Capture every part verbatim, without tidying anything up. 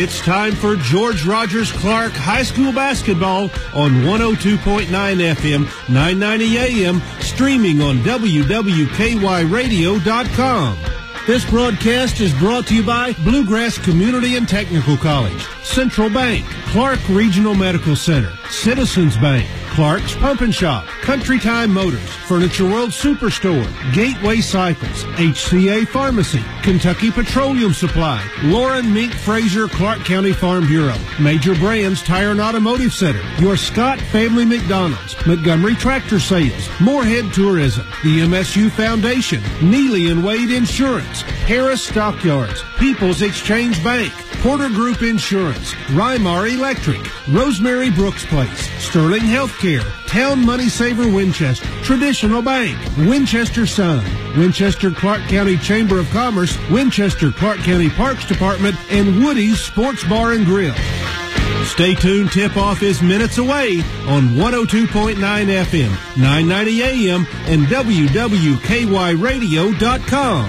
It's time for George Rogers Clark High School basketball on one oh two point nine F M, nine ninety A M, streaming on W W K Y radio dot com. This broadcast is brought to you by Bluegrass Community and Technical College, Central Bank, Clark Regional Medical Center, Citizens Bank, Clark's Pump and Shop, Country Time Motors, Furniture World Superstore, Gateway Cycles, H C A Pharmacy, Kentucky Petroleum Supply, Lauren Mink Fraser Clark County Farm Bureau, Major Brands Tire and Automotive Center, your Scott Family McDonald's, Montgomery Tractor Sales, Moorhead Tourism, the M S U Foundation, Neely and Wade Insurance, Harris Stockyards, People's Exchange Bank, Porter Group Insurance, Rymar Electric, Rosemary Brooks Place, Sterling Healthcare, Town Money Saver Winchester, Traditional Bank, Winchester Sun, Winchester Clark County Chamber of Commerce, Winchester Clark County Parks Department, and Woody's Sports Bar and Grill. Stay tuned, tip-off is minutes away on one oh two point nine F M, nine ninety A M, and W W K Y radio dot com.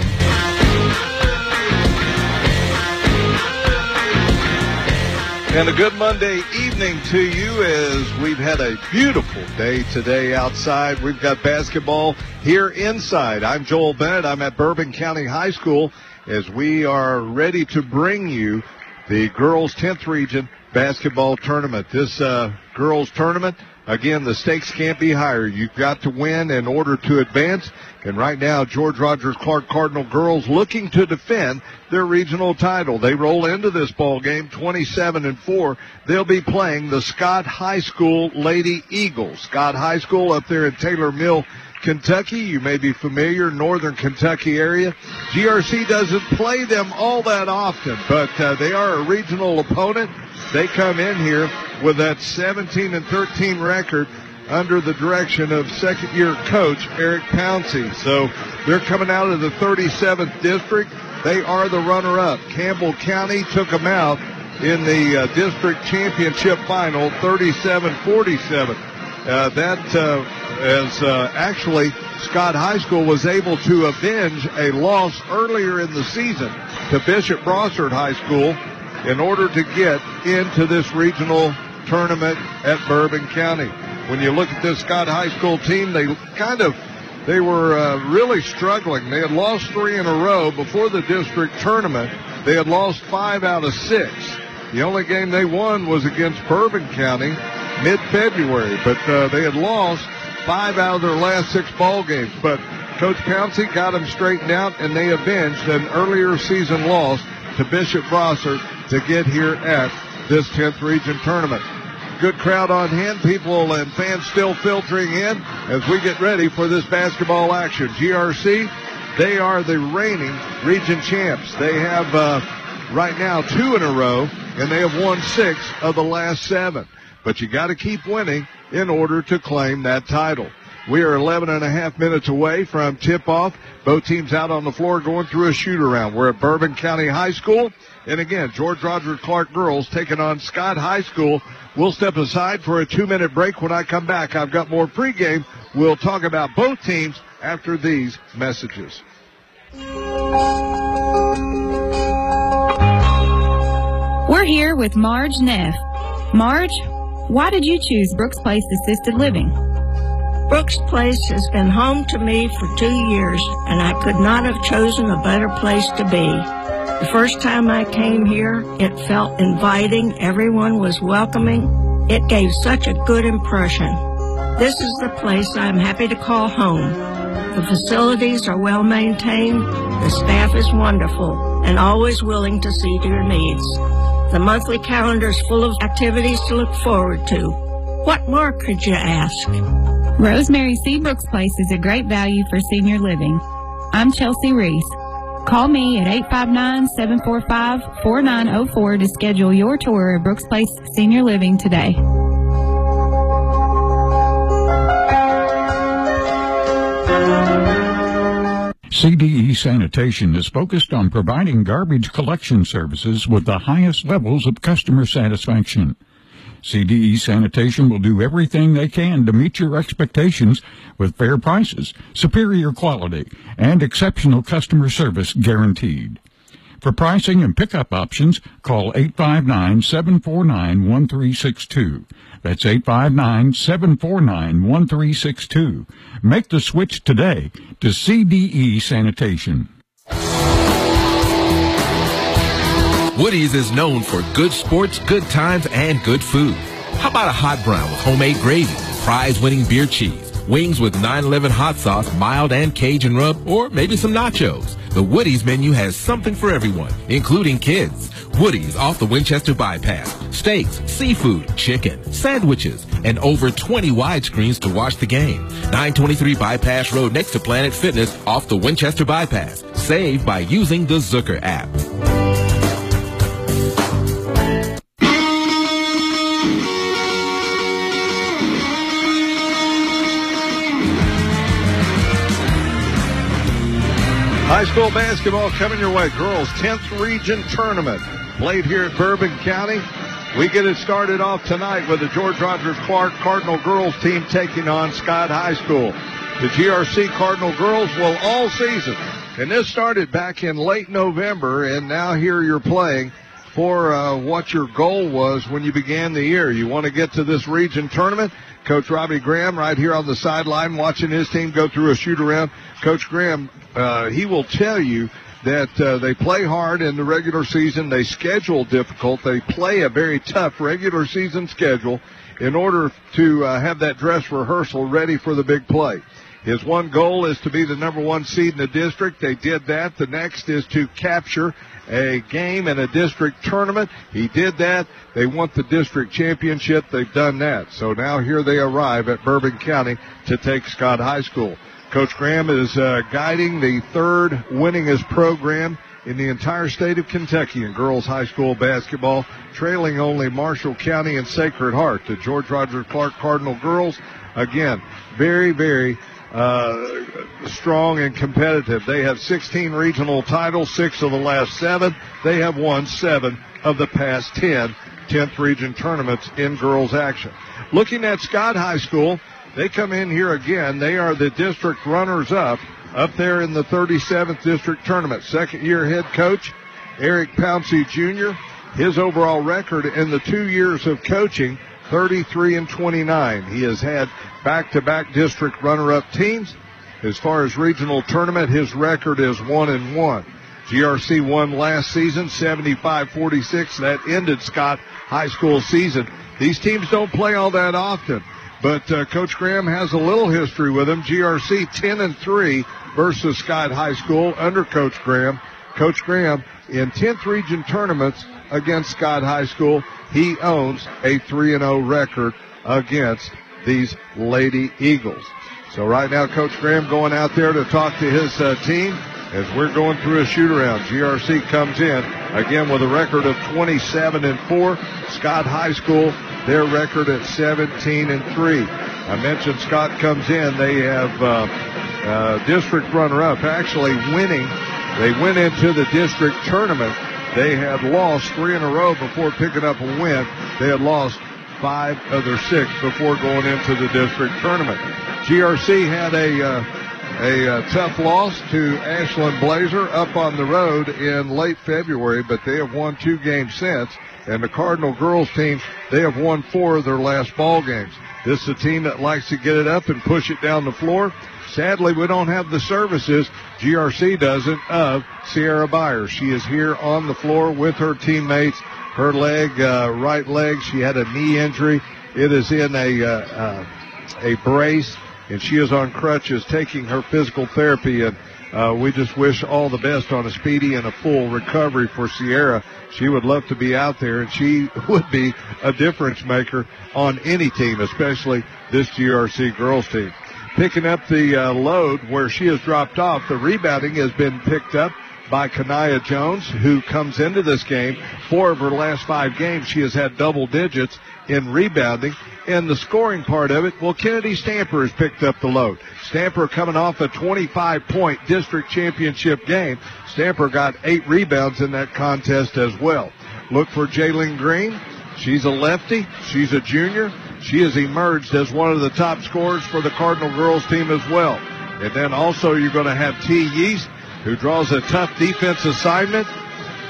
And a good Monday evening to you as we've had a beautiful day today outside. We've got basketball here inside. I'm Joel Bennett. I'm at Bourbon County High School as we are ready to bring you the girls' tenth region basketball tournament. This uh, girls' tournament, again, the stakes can't be higher. You've got to win in order to advance. And right now, George Rogers Clark Cardinal girls looking to defend their regional title. They roll into this ball game twenty-seven and four. They'll be playing the Scott High School Lady Eagles. Scott High School up there in Taylor Mill, Kentucky. You may be familiar, northern Kentucky area. G R C doesn't play them all that often, but uh, they are a regional opponent. They come in here with that seventeen and thirteen record under the direction of second-year coach Eric Pouncey. So they're coming out of the thirty-seventh district. They are the runner-up. Campbell County took them out in the uh, district championship final, thirty-seven forty-seven. Uh, that uh, as uh, actually Scott High School was able to avenge a loss earlier in the season to Bishop Brossard High School in order to get into this regional tournament at Bourbon County. When you look at this Scott High School team, they kind of, they were uh, really struggling. They had lost three in a row before the district tournament. They had lost five out of six. The only game they won was against Bourbon County mid-February, but uh, they had lost five out of their last six ball games. But Coach Pouncey got them straightened out, and they avenged an earlier season loss to Bishop Brossard to get here at this tenth region tournament. Good crowd on hand, people and fans still filtering in as we get ready for this basketball action. G R C, they are the reigning region champs. They have uh, right now two in a row, and they have won six of the last seven. But you got to keep winning in order to claim that title. We are eleven and a half minutes away from tip-off. Both teams out on the floor going through a shoot-around. We're at Bourbon County High School. And again, George Rogers Clark girls taking on Scott High School. We'll step aside for a two-minute break. When I come back, I've got more pregame. We'll talk about both teams after these messages. We're here with Marge Neff. Marge, why did you choose Brooks Place Assisted Living? Brooks Place has been home to me for two years, and I could not have chosen a better place to be. The first time I came here, it felt inviting. Everyone was welcoming. It gave such a good impression. This is the place I'm happy to call home. The facilities are well maintained. The staff is wonderful and always willing to see to your needs. The monthly calendar is full of activities to look forward to. What more could you ask? Rosemary C. Brooks Place is a great value for senior living. I'm Chelsea Reese. Call me at eight five nine, seven four five, four nine zero four to schedule your tour of Brooks Place Senior Living today. C D E Sanitation is focused on providing garbage collection services with the highest levels of customer satisfaction. C D E Sanitation will do everything they can to meet your expectations with fair prices, superior quality, and exceptional customer service guaranteed. For pricing and pickup options, call eight five nine, seven four nine, one three six two. That's eight five nine, seven four nine, one three six two. Make the switch today to C D E Sanitation. Woody's is known for good sports, good times, and good food. How about a hot brown with homemade gravy, prize-winning beer cheese, wings with nine eleven hot sauce, mild and Cajun rub, or maybe some nachos? The Woody's menu has something for everyone, including kids. Woody's off the Winchester Bypass. Steaks, seafood, chicken, sandwiches, and over twenty widescreens to watch the game. nine twenty-three Bypass Road next to Planet Fitness off the Winchester Bypass. Save by using the Zucker app. High school basketball coming your way. Girls tenth Region Tournament played here at Bourbon County. We get it started off tonight with the George Rogers Clark Cardinal girls team taking on Scott High School. The G R C Cardinal girls will all season. And this started back in late November, and now here you're playing for uh, what your goal was when you began the year. You want to get to this region tournament. Coach Robbie Graham right here on the sideline watching his team go through a shoot-around. Coach Graham, uh, he will tell you that uh, they play hard in the regular season. They schedule difficult. They play a very tough regular season schedule in order to uh, have that dress rehearsal ready for the big play. His one goal is to be the number one seed in the district. They did that. The next is to capture a game in a district tournament. He did that. They want the district championship. They've done that. So now here they arrive at Bourbon County to take Scott High School. Coach Graham is uh, guiding the third winningest program in the entire state of Kentucky in girls high school basketball, trailing only Marshall County and Sacred Heart. The George Rogers Clark Cardinal girls, again, very, very uh, strong and competitive. They have sixteen regional titles, six of the last seven. They have won seven of the past ten tenth region tournaments in girls action. Looking at Scott High School, they come in here again. They are the district runners-up up there in the thirty-seventh district tournament. Second-year head coach Eric Pouncey Junior His overall record in the two years of coaching, thirty-three and twenty-nine. He has had back-to-back district runner-up teams. As far as regional tournament, his record is one and one. G R C won last season, seventy-five forty-six. That ended Scott High School season. These teams don't play all that often, but uh, Coach Graham has a little history with them. G R C ten and three versus Scott High School under Coach Graham. Coach Graham in tenth region tournaments against Scott High School. He owns a three and oh record against these Lady Eagles. So right now, Coach Graham going out there to talk to his uh, team as we're going through a shoot-around. G R C comes in again with a record of twenty-seven and four. Scott High School, their record at seventeen and three. I mentioned Scott comes in. They have uh, uh, district runner-up, actually winning. They went into the district tournament. They had lost three in a row before picking up a win. They had lost five of their six before going into the district tournament. G R C had a uh, a uh, tough loss to Ashland Blazer up on the road in late February, but they have won two games since. And the Cardinal girls team, they have won four of their last ball games. This is a team that likes to get it up and push it down the floor. Sadly, we don't have the services, G R C doesn't, of Sierra Byers. She is here on the floor with her teammates. Her leg, uh, right leg, she had a knee injury. It is in a, uh, uh, a brace, and she is on crutches taking her physical therapy. And uh, we just wish all the best on a speedy and a full recovery for Sierra. She would love to be out there, and she would be a difference maker on any team, especially this G R C girls team. Picking up the uh, load where she has dropped off, the rebounding has been picked up by Kanaya Jones, who comes into this game. Four of her last five games, she has had double digits in rebounding. And the scoring part of it, well, Kennedy Stamper has picked up the load. Stamper coming off a twenty-five point district championship game. Stamper got eight rebounds in that contest as well. Look for Jaylene Green. She's a lefty. She's a junior. She has emerged as one of the top scorers for the Cardinal girls team as well. And then also you're going to have T. Yeast, who draws a tough defense assignment.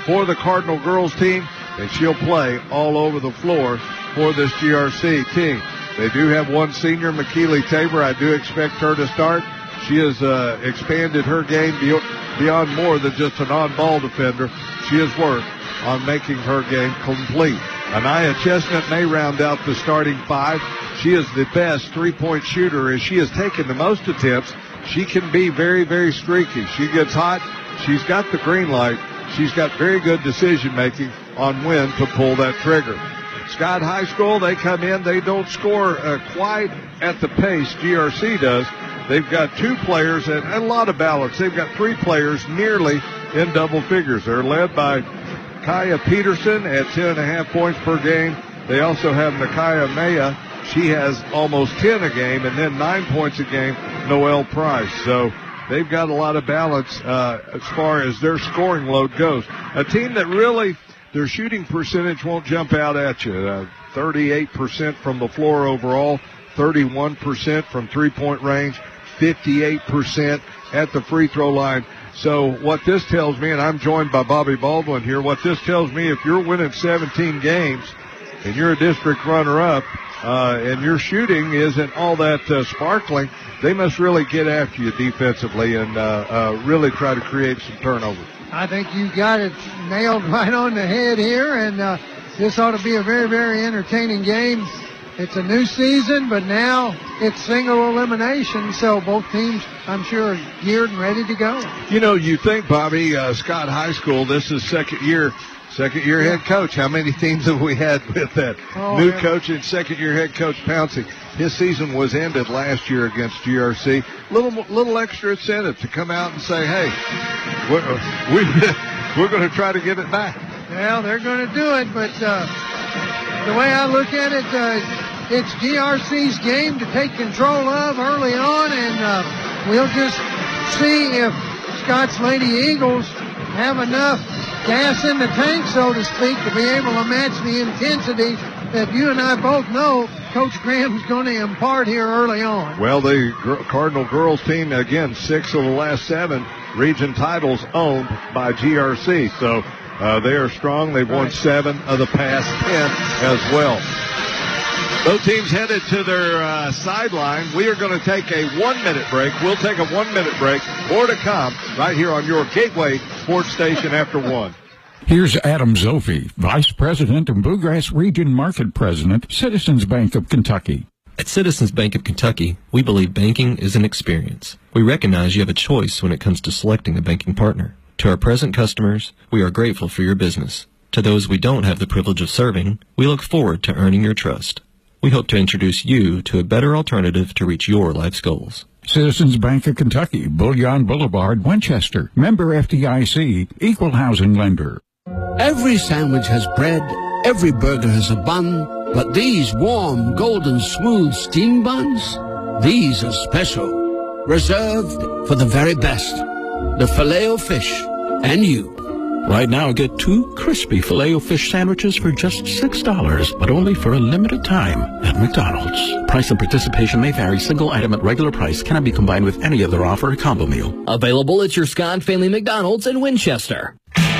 for the Cardinal girls team, and she'll play all over the floor for this G R C team. They do have one senior, McKeely Tabor. I do expect her to start. She has uh, expanded her game beyond more than just an on-ball defender. She has worked on making her game complete. Anaya Chestnut may round out the starting five. She is the best three-point shooter as she has taken the most attempts. She can be very, very streaky. She gets hot. She's got the green light. She's got very good decision-making on when to pull that trigger. Scott High School, they come in. They don't score uh, quite at the pace G R C does. They've got two players and a lot of balance. They've got three players nearly in double figures. They're led by Kaya Peterson at ten and a half points per game. They also have Nakaya Maya. She has almost ten a game, and then nine points a game, Noelle Price. So they've got a lot of balance uh, as far as their scoring load goes. A team that really, their shooting percentage won't jump out at you. Uh, thirty-eight percent from the floor overall, thirty-one percent from three-point range, fifty-eight percent at the free throw line. So what this tells me, and I'm joined by Bobby Baldwin here, what this tells me, if you're winning seventeen games and you're a district runner-up, uh, and your shooting isn't all that uh, sparkling, they must really get after you defensively and uh, uh, really try to create some turnovers. I think you got it nailed right on the head here, and uh, this ought to be a very, very entertaining game. It's a new season, but now it's single elimination, so both teams, I'm sure, are geared and ready to go. You know, you think, Bobby, uh, Scott High School, this is second year, second year yeah. head coach. How many teams have we had with that? Oh, new yeah. coach and second year head coach Pouncey. His season was ended last year against G R C. Little, little extra incentive to come out and say, hey, we're, we, we're going to try to get it back. Well, they're going to do it, but uh, the way I look at it, uh, it's G R C's game to take control of early on, and uh, we'll just see if Scott's Lady Eagles have enough gas in the tank, so to speak, to be able to match the intensity that you and I both know Coach Graham's going to impart here early on. Well, the Cardinal girls team, again, six of the last seven region titles owned by G R C, so uh, they are strong. They've won seven of the past ten as well. Both teams headed to their uh, sideline. We are going to take a one-minute break. We'll take a one-minute break. More to come right here on your Gateway Sports Station after one. Here's Adam Zophi, Vice President and Bluegrass Region Market President, Citizens Bank of Kentucky. At Citizens Bank of Kentucky, we believe banking is an experience. We recognize you have a choice when it comes to selecting a banking partner. To our present customers, we are grateful for your business. To those we don't have the privilege of serving, we look forward to earning your trust. We hope to introduce you to a better alternative to reach your life's goals. Citizens Bank of Kentucky, Bullion Boulevard, Winchester. Member F D I C, Equal Housing Lender. Every sandwich has bread, every burger has a bun, but these warm, golden, smooth steam buns, these are special, reserved for the very best. The Filet-O-Fish and you. Right now, get two crispy Filet-O-Fish sandwiches for just six dollars, but only for a limited time at McDonald's. Price and participation may vary. Single item at regular price cannot be combined with any other offer or combo meal. Available at your Scott Family McDonald's in Winchester.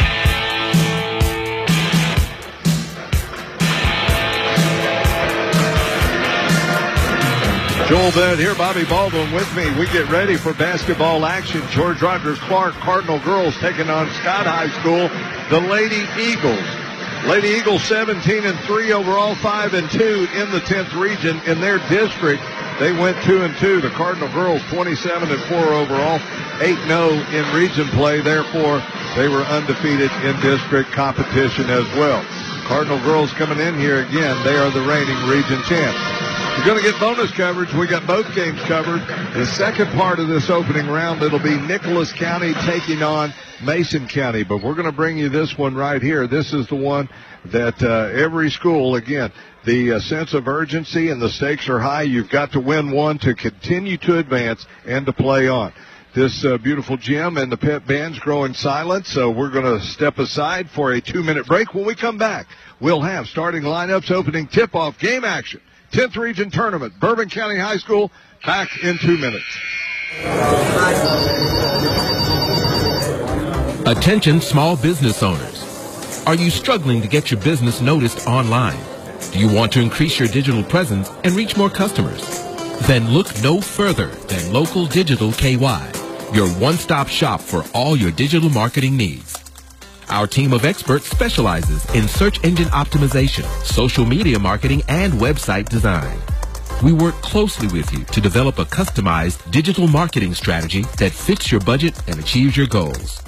Joel Bennett here, Bobby Baldwin with me. We get ready for basketball action. George Rogers Clark Cardinal girls taking on Scott High School, the Lady Eagles. Lady Eagles seventeen and three overall, five and two in the tenth region in their district. They went two and two. The Cardinal girls twenty-seven and four overall, eight and oh in region play. Therefore, they were undefeated in district competition as well. Cardinal girls coming in here again. They are the reigning region champs. You're going to get bonus coverage. We got both games covered. The second part of this opening round, it'll be Nicholas County taking on Mason County. But we're going to bring you this one right here. This is the one that uh, every school, again, the uh, sense of urgency and the stakes are high. You've got to win one to continue to advance and to play on. This uh, beautiful gym and the pep band's growing silent, so we're going to step aside for a two-minute break. When we come back, we'll have starting lineups, opening tip-off, game action. tenth Region Tournament, Bourbon County High School, back in two minutes. Attention small business owners. Are you struggling to get your business noticed online? Do you want to increase your digital presence and reach more customers? Then look no further than Local Digital K Y, your one-stop shop for all your digital marketing needs. Our team of experts specializes in search engine optimization, social media marketing, and website design. We work closely with you to develop a customized digital marketing strategy that fits your budget and achieves your goals.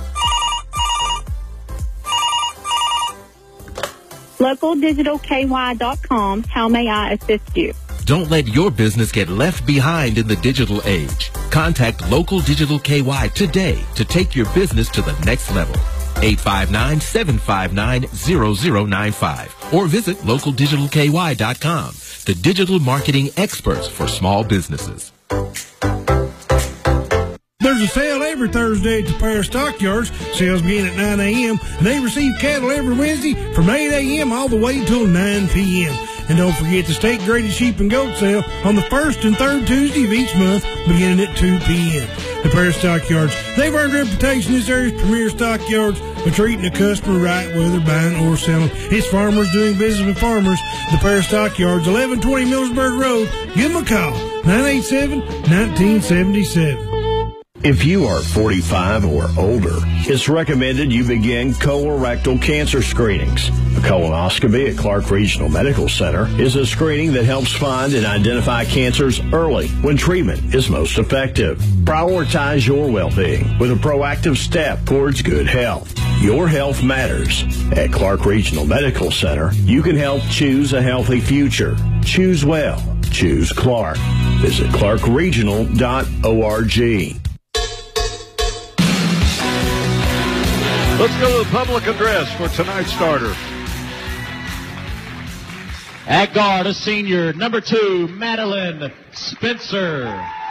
local digital K Y dot com. How may I assist you? Don't let your business get left behind in the digital age. Contact Local Digital K Y today to take your business to the next level. eight five nine, seven five nine, zero zero nine five or visit local digital K Y dot com, the digital marketing experts for small businesses. There's a sale every Thursday at the Paris Stockyards. Sales begin at nine a.m. and they receive cattle every Wednesday from eight a.m. all the way until nine p.m. And don't forget the state-graded sheep and goat sale on the first and third Tuesday of each month beginning at two p.m. The Paris Stockyards, they've earned a reputation as this area's premier stockyards for treating the customer right, whether buying or selling. It's farmers doing business with farmers. The Paris Stockyards, eleven twenty Millersburg Road. Give them a call, nine eight seven, one nine seven seven. If you are forty-five or older, it's recommended you begin colorectal cancer screenings. A colonoscopy at Clark Regional Medical Center is a screening that helps find and identify cancers early when treatment is most effective. Prioritize your well-being with a proactive step towards good health. Your health matters. At Clark Regional Medical Center, you can help choose a healthy future. Choose well. Choose Clark. Visit clark regional dot org. Let's go to the public address for tonight's starter. At guard, a senior, number two, Madeline Spencer.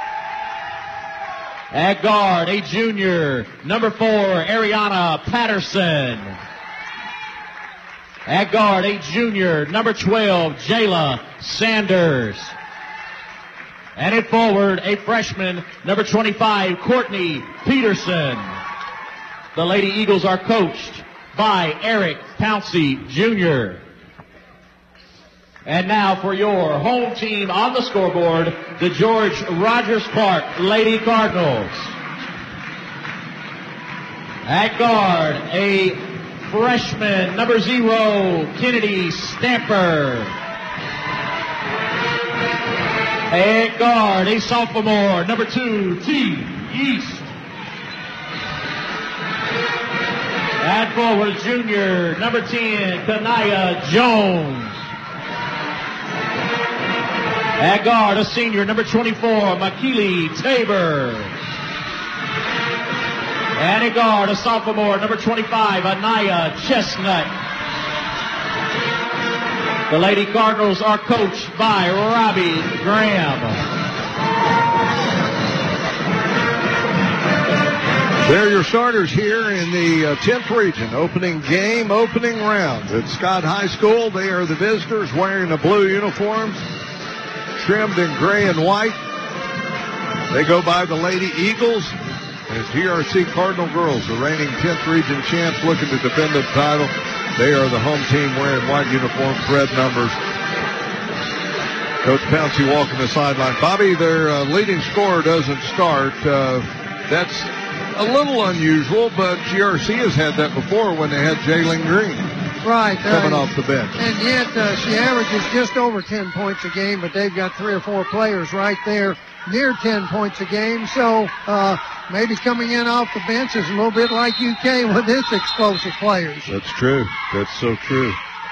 At guard, a junior, number four, Ariana Patterson. At guard, a junior, number twelve, Jayla Sanders. And at forward, a freshman, number twenty-five, Courtney Peterson. The Lady Eagles are coached by Eric Pouncey, Junior And now for your home team on the scoreboard, the George Rogers Clark Lady Cardinals. At guard, a freshman, number zero, Kennedy Stamper. At guard, a sophomore, number two, T. East. At forward, junior, number ten, Kanaya Jones. At guard, a senior, number twenty-four, Makili Tabor. And at guard, a sophomore, number twenty-five, Anaya Chestnut. The Lady Cardinals are coached by Robbie Graham. They're your starters here in the uh, tenth region. Opening game, opening round. At Scott High School, they are the visitors wearing the blue uniforms, trimmed in gray and white. They go by the Lady Eagles. As G R C Cardinal Girls, the reigning tenth region champs, looking to defend the title. They are the home team wearing white uniforms, red numbers. Coach Pouncey walking the sideline. Bobby, their uh, leading scorer doesn't start. Uh, that's a little unusual, but G R C has had that before when they had Jalen Green right, coming uh, off the bench. And yet uh, she averages just over ten points a game, but they've got three or four players right there near ten points a game. So uh, maybe coming in off the bench is a little bit like U K with its explosive players. That's true. That's so true.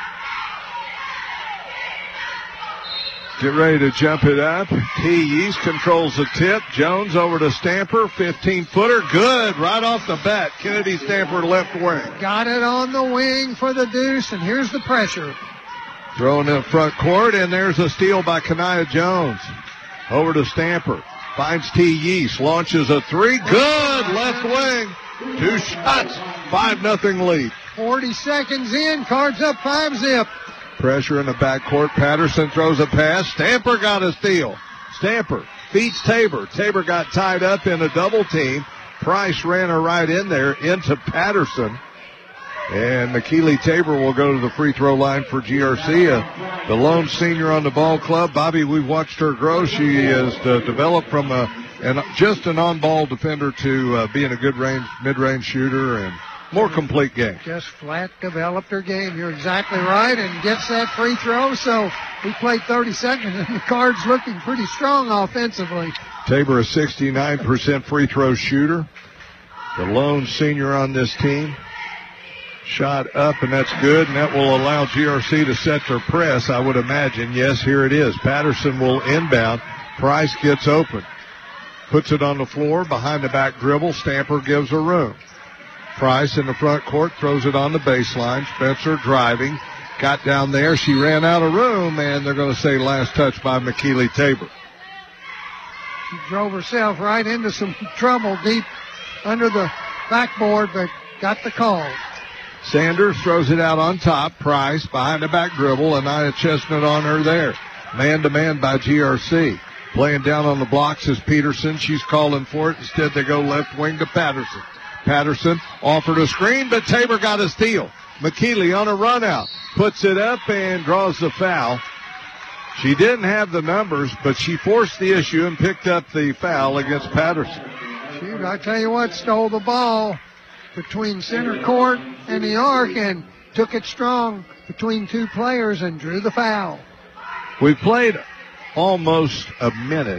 Get ready to jump it up. T. East controls the tip. Jones over to Stamper. fifteen-footer. Good. Right off the bat. Kennedy Stamper left wing. Got it on the wing for the deuce, and here's the pressure. Throwing in front court, and there's a steal by Kanaya Jones. Over to Stamper. Finds T. East. Launches a three. Good. Left wing. Two shots. five nothing lead. forty seconds in. Cards up five zip. Pressure in the backcourt. Patterson throws a pass. Stamper got a steal. Stamper feeds Tabor. Tabor got tied up in a double team. Price ran her right in there into Patterson. And McKeely Tabor will go to the free throw line for G R C. Uh, the lone senior on the ball club. Bobby, we've watched her grow. She has uh, developed from a, an, just an on-ball defender to uh, being a good range, mid-range shooter and more complete game. Just flat developed her game. You're exactly right, and gets that free throw. So we played thirty seconds, and the Card's looking pretty strong offensively. Tabor, a sixty-nine percent free throw shooter. The lone senior on this team. Shot up, and that's good, and that will allow G R C to set their press, I would imagine. Yes, here it is. Patterson will inbound. Price gets open. Puts it on the floor, behind the back dribble. Stamper gives her room. Price in the front court, throws it on the baseline. Spencer driving. Got down there. She ran out of room, and they're going to say last touch by McKeely Tabor. She drove herself right into some trouble deep under the backboard, but got the call. Sanders throws it out on top. Price behind the back dribble. Anaya Chestnut on her there. Man-to-man by G R C. Playing down on the blocks is Peterson. She's calling for it. Instead, they go left wing to Patterson. Patterson offered a screen, but Tabor got a steal. McKeely on a run out. Puts it up and draws the foul. She didn't have the numbers, but she forced the issue and picked up the foul against Patterson. Shoot, I tell you what, stole the ball between center court and the arc and took it strong between two players and drew the foul. We've played almost a minute.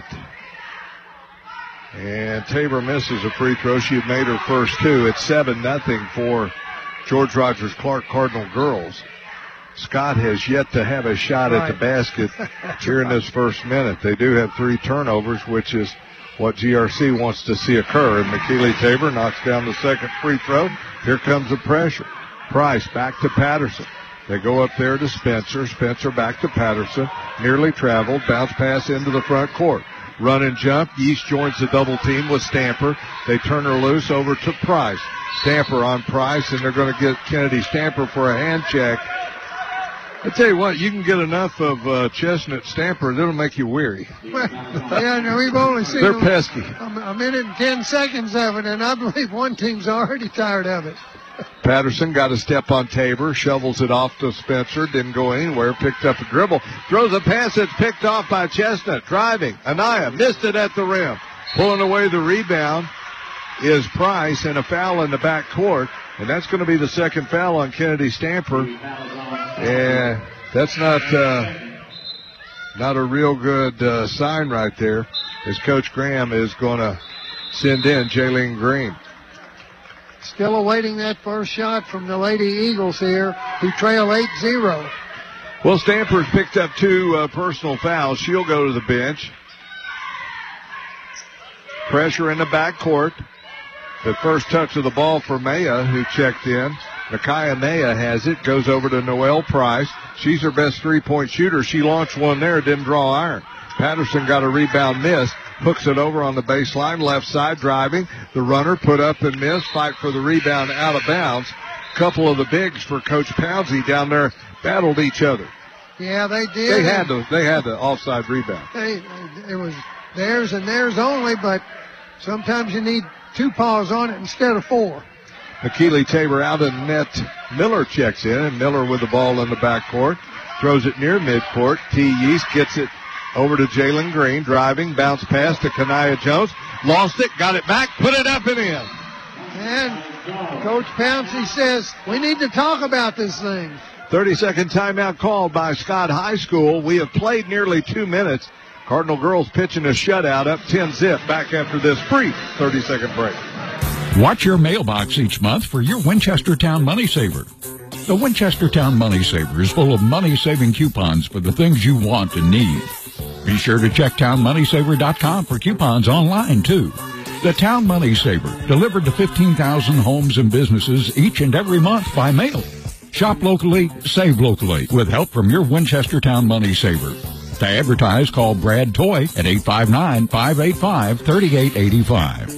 And Tabor misses a free throw. She had made her first two. It's seven nothing for George Rogers Clark Cardinal girls. Scott has yet to have a shot right at the basket here in this first minute. They do have three turnovers, which is what G R C wants to see occur. And McKeely Tabor knocks down the second free throw. Here comes the pressure. Price back to Patterson. They go up there to Spencer. Spencer back to Patterson. Nearly traveled. Bounce pass into the front court. Run and jump. Yeast joins the double team with Stamper. They turn her loose over to Price. Stamper on Price, and they're going to get Kennedy Stamper for a hand check. I tell you what, you can get enough of uh, Chestnut Stamper, that'll make you weary. Well, yeah, no, we've only seen They're pesky. A, a minute and ten seconds of it, and I believe one team's already tired of it. Patterson got a step on Tabor, shovels it off to Spencer, didn't go anywhere, picked up a dribble, throws a pass that's picked off by Chestnut, driving. Anaya missed it at the rim. Pulling away the rebound is Price, and a foul in the back court, and that's going to be the second foul on Kennedy Stamper. And that's not uh, not a real good uh, sign right there, as Coach Graham is going to send in Jaylene Green. Still awaiting that first shot from the Lady Eagles here, who trail eight zero. Well, Stamper's picked up two uh, personal fouls. She'll go to the bench. Pressure in the backcourt. The first touch of the ball for Maya, who checked in. Nakia Maya has it, goes over to Noelle Price. She's her best three-point shooter. She launched one there, didn't draw iron. Patterson got a rebound miss, hooks it over on the baseline, left side driving. The runner put up and missed, fight for the rebound out of bounds. Couple of the bigs for Coach Pounsey down there battled each other. Yeah, they did. They had the, they had the offside rebound. They, it was theirs and theirs only, but sometimes you need two paws on it instead of four. McKeely Tabor out of net. Miller checks in, and Miller with the ball in the backcourt. Throws it near midcourt. T. Yeast gets it over to Jaylene Green. Driving, bounce pass to Kanaya Jones. Lost it, got it back, put it up and in. And Coach Pouncey says, we need to talk about this thing. thirty-second timeout called by Scott High School. We have played nearly two minutes. Cardinal girls pitching a shutout up ten zip back after this brief thirty-second break. Watch your mailbox each month for your Winchestertown Money Saver. The Winchestertown Money Saver is full of money-saving coupons for the things you want and need. Be sure to check town money saver dot com for coupons online, too. The Town Money Saver, delivered to fifteen thousand homes and businesses each and every month by mail. Shop locally, save locally, with help from your Winchestertown Money Saver. To advertise, call Brad Toy at eight five nine, five eight five, three eight eight five.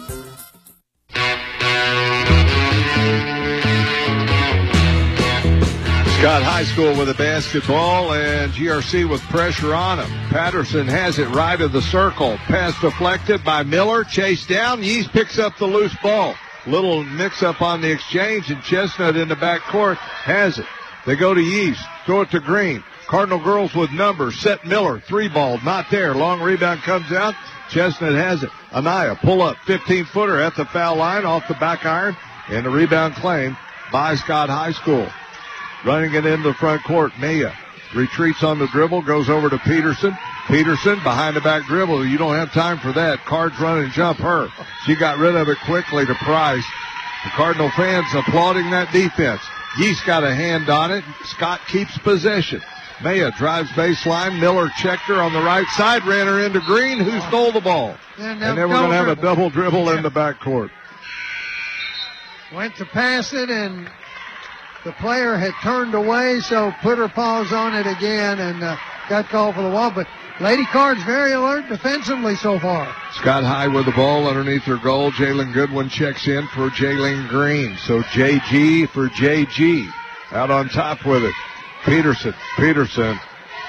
Scott High School with a basketball, and G R C with pressure on him. Patterson has it right of the circle. Pass deflected by Miller. Chased down. Yeast picks up the loose ball. Little mix-up on the exchange, and Chestnut in the back court has it. They go to Yeast. Throw it to Green. Cardinal girls with numbers. Set Miller. Three ball. Not there. Long rebound comes out. Chestnut has it. Anaya pull up. fifteen-footer at the foul line off the back iron. And the rebound claim by Scott High School. Running it into the front court. Maya retreats on the dribble. Goes over to Peterson. Peterson behind the back dribble. You don't have time for that. Cards run and jump her. She got rid of it quickly to Price. The Cardinal fans applauding that defense. Yeast got a hand on it. Scott keeps possession. Maya drives baseline. Miller checked her on the right side, ran her into Green, who stole the ball. And, and then we're going to have a double dribble yeah. in the backcourt. Went to pass it, and the player had turned away, so put her paws on it again and uh, got called for the wall. But Lady Cards very alert defensively so far. Scott High with the ball underneath her goal. Jalen Goodwin checks in for Jalen Green. So J G for J G. Out on top with it. Peterson. Peterson.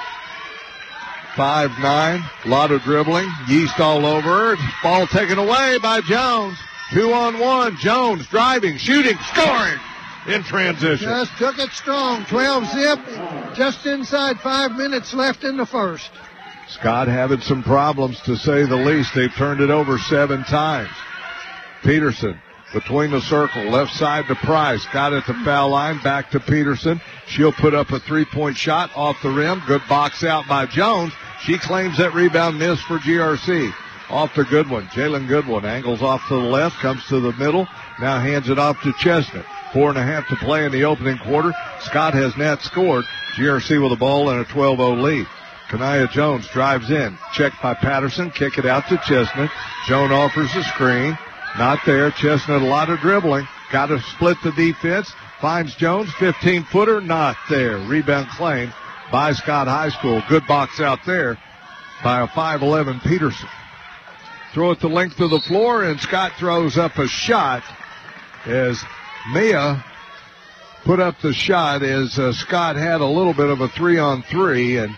five nine. Lot of dribbling. Yeast all over her. Ball taken away by Jones. Two on one. Jones driving, shooting, scoring in transition. Just took it strong. twelve zip. Just inside five minutes left in the first. Scott having some problems, to say the least. They've turned it over seven times. Peterson between the circle, left side to Price. Got at the foul line, back to Peterson. She'll put up a three-point shot off the rim. Good box out by Jones. She claims that rebound miss for G R C. Off to Goodwin. Jalen Goodwin angles off to the left, comes to the middle. Now hands it off to Chestnut. Four and a half to play in the opening quarter. Scott has not scored. G R C with the ball and a twelve oh lead. Kanaya Jones drives in. Checked by Patterson. Kick it out to Chestnut. Jones offers a screen. Not there. Chestnut a lot of dribbling. Got to split the defense. Finds Jones. fifteen-footer. Not there. Rebound claim by Scott High School. Good box out there by a five eleven Peterson. Throw it the length of the floor, and Scott throws up a shot as Mia put up the shot as uh, Scott had a little bit of a three-on-three, and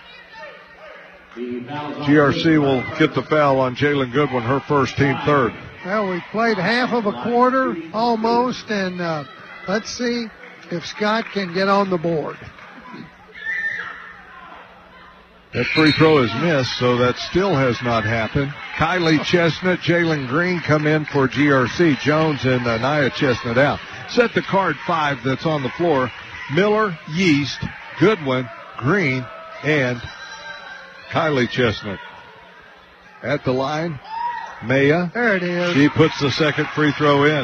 G R C will get the foul on Jalen Goodwin, her first, team third. Well, we played half of a quarter almost, and uh, let's see if Scott can get on the board. That free throw is missed, so that still has not happened. Kylie Chestnut, Jalen Green come in for G R C. Jones and uh, Nia Chestnut out. Set the card five that's on the floor. Miller, Yeast, Goodwin, Green, and Kylie Chestnut. At the line, Maya. There it is. She puts the second free throw in.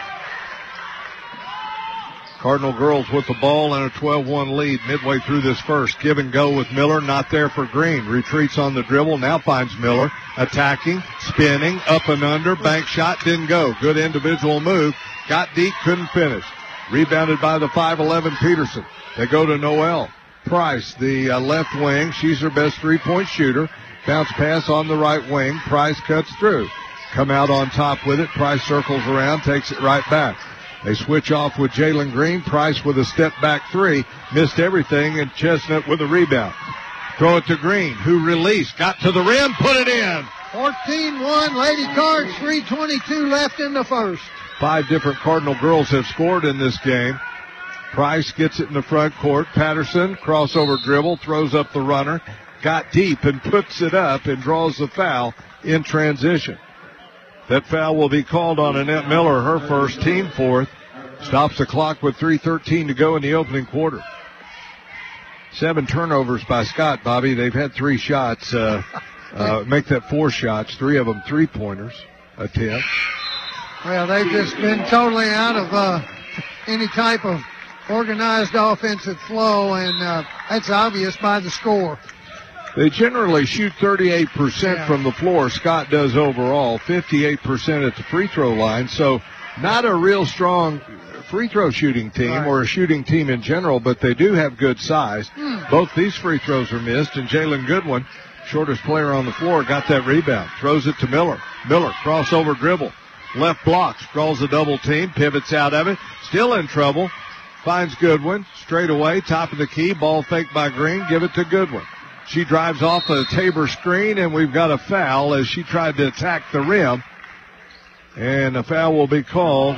Cardinal girls with the ball and a twelve one lead midway through this first. Give and go with Miller. Not there for Green. Retreats on the dribble. Now finds Miller. Attacking. Spinning. Up and under. Bank shot. Didn't go. Good individual move. Got deep. Couldn't finish. Rebounded by the five eleven Peterson. They go to Noel. Price, the uh, left wing. She's her best three-point shooter. Bounce pass on the right wing. Price cuts through. Come out on top with it. Price circles around. Takes it right back. They switch off with Jalen Green. Price with a step-back three. Missed everything, and Chestnut with a rebound. Throw it to Green, who released. Got to the rim, put it in. fourteen one, Lady Cards, three twenty-two left in the first. Five different Cardinal girls have scored in this game. Price gets it in the front court. Patterson, crossover dribble, throws up the runner. Got deep and puts it up and draws the foul in transition. That foul will be called on Annette Miller, her first, team fourth. Stops the clock with three thirteen to go in the opening quarter. Seven turnovers by Scott, Bobby. They've had three shots. Uh, uh, make that four shots. Three of them three-pointers attempts. Well, they've just been totally out of uh, any type of organized offensive flow, and uh, that's obvious by the score. They generally shoot thirty-eight percent yeah. from the floor. Scott does overall, fifty-eight percent at the free throw line. So not a real strong free throw shooting team right. or a shooting team in general, but they do have good size. Mm. Both these free throws are missed, and Jalen Goodwin, shortest player on the floor, got that rebound. Throws it to Miller. Miller, crossover dribble. Left blocks, draws a double team, pivots out of it. Still in trouble. Finds Goodwin. Straight away, top of the key. Ball faked by Green. Give it to Goodwin. She drives off a Tabor screen, and we've got a foul as she tried to attack the rim. And a foul will be called.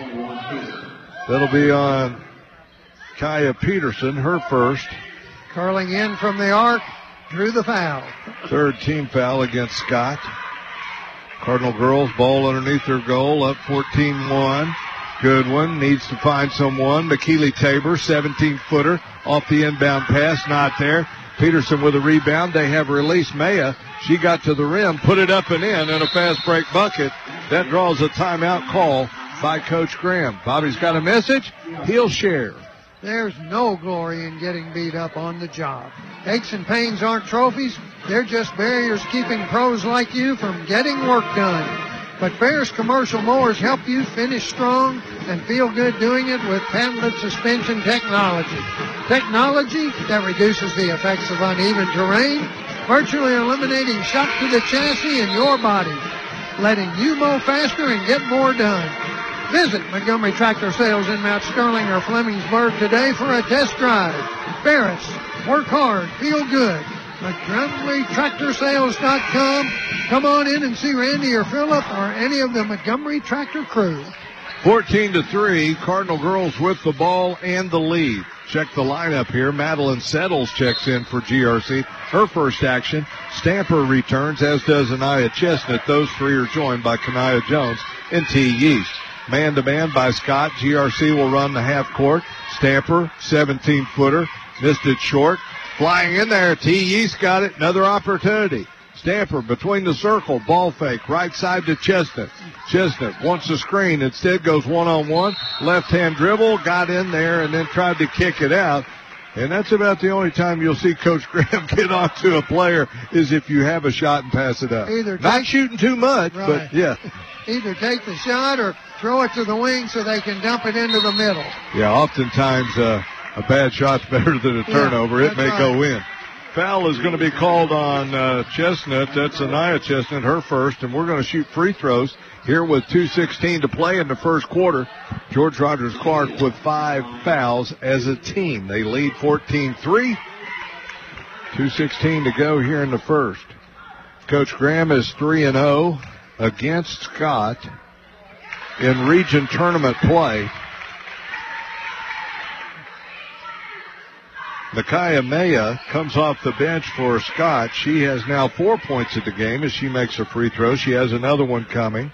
That'll be on Kaya Peterson, her first. Curling in from the arc, drew the foul. Third team foul against Scott. Cardinal girls ball underneath their goal, up fourteen one. Good one, needs to find someone. McKeely Tabor, seventeen-footer, off the inbound pass, not there. Peterson with a rebound. They have released Maya. She got to the rim, put it up and in, and a fast break bucket. That draws a timeout call by Coach Graham. Bobby's got a message. He'll share. There's no glory in getting beat up on the job. Aches and pains aren't trophies. They're just barriers keeping pros like you from getting work done. But Ferris Commercial Mowers help you finish strong and feel good doing it with patented suspension technology. Technology that reduces the effects of uneven terrain, virtually eliminating shock to the chassis and your body, letting you mow faster and get more done. Visit Montgomery Tractor Sales in Mount Sterling or Flemingsburg today for a test drive. Ferris, work hard, feel good. Montgomery Tractor Sales dot com. Come on in and see Randy or Phillip or any of the Montgomery Tractor crew. fourteen to three, Cardinal girls with the ball and the lead. Check the lineup here. Madeline Settles checks in for G R C. Her first action. Stamper returns, as does Anaya Chestnut. Those three are joined by Kanaya Jones and T. Yeast. Man-to-man by Scott. G R C will run the half court. Stamper, seventeen-footer, missed it short. Flying in there, T. Yeast got it. Another opportunity. Stamper between the circle, ball fake, right side to Chestnut. Chestnut wants a screen, instead goes one-on-one. Left-hand dribble, got in there, and then tried to kick it out. And that's about the only time you'll see Coach Graham get onto a player is if you have a shot and pass it up. Either Not take, shooting too much, right. but yeah. Either take the shot or throw it to the wing so they can dump it into the middle. Yeah, oftentimes uh, a bad shot's better than a turnover. Yeah, it may right. go in. Foul is going to be called on uh, Chestnut. That's Anaya Chestnut, her first, and we're going to shoot free throws here with two sixteen to play in the first quarter. George Rogers Clark with five fouls as a team. They lead fourteen three. two sixteen to go here in the first. Coach Graham is three and oh against Scott in region tournament play. Nakaya Maya comes off the bench for Scott. She has now four points at the game as she makes a free throw. She has another one coming.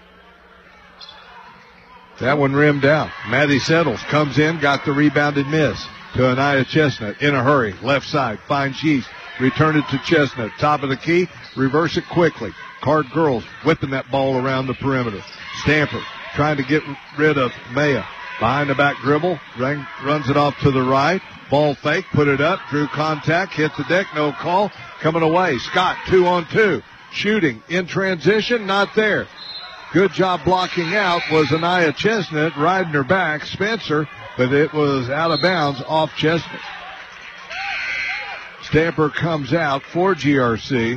That one rimmed out. Maddie Settles comes in, got the rebounded miss to Anaya Chestnut. In a hurry, left side, finds Yeast. Return it to Chestnut. Top of the key, reverse it quickly. Card girls whipping that ball around the perimeter. Stamper trying to get rid of Maya. Behind the back dribble, run, runs it off to the right. Ball fake, put it up, drew contact, hit the deck, no call. Coming away, Scott, two on two. Shooting in transition, not there. Good job blocking out was Anaya Chestnut, riding her back, Spencer, but it was out of bounds off Chestnut. Stamper comes out for G R C.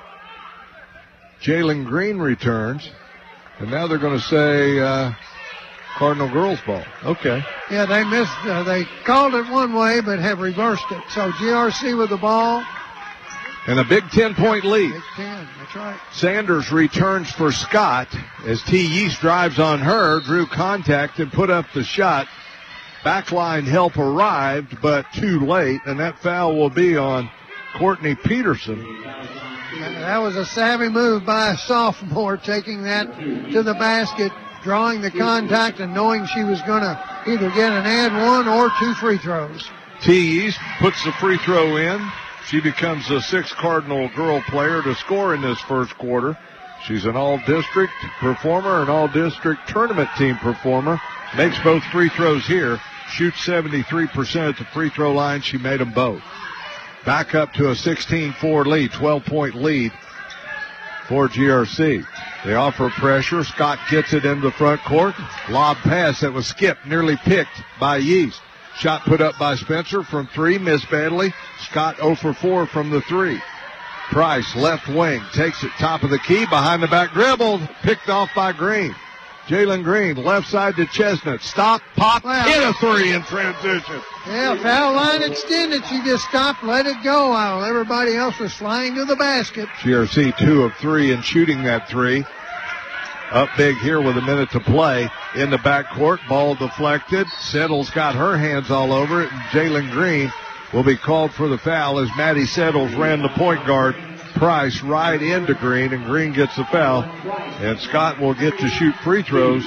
Jalen Green returns, and now they're going to say uh, Cardinal girls ball. Okay. Yeah, they missed. Uh, they called it one way, but have reversed it. So G R C with the ball. And a big ten-point lead. Big ten, that's right. Sanders returns for Scott as T. Yeast drives on her, drew contact and put up the shot. Backline help arrived, but too late, and that foul will be on Courtney Peterson. That was a savvy move by a sophomore, taking that to the basket, drawing the contact, and knowing she was going to either get an and one or two free throws. T. East puts the free throw in. She becomes the sixth Cardinal girl player to score in this first quarter. She's an all-district performer, an all-district tournament team performer. Makes both free throws here. Shoots seventy-three percent at the free throw line. She made them both. Back up to a sixteen four lead, twelve-point lead for G R C. They offer pressure. Scott gets it into the front court. Lob pass that was skipped, nearly picked by Yeast. Shot put up by Spencer from three, missed badly. Scott zero for four from the three. Price, left wing, takes it top of the key, behind the back dribble, picked off by Green. Jalen Green, left side to Chestnut. Stop, pop, Wow. hit a three in transition. Yeah, foul line extended. She just stopped, let it go while everybody else was flying to the basket. G R C two of three and shooting that three. up big here with a minute to play in the backcourt. Ball deflected. Settles got her hands all over it, and Jalen Green will be called for the foul as Maddie Settles ran the point guard Price right into Green, and Green gets the foul, and Scott will get to shoot free throws.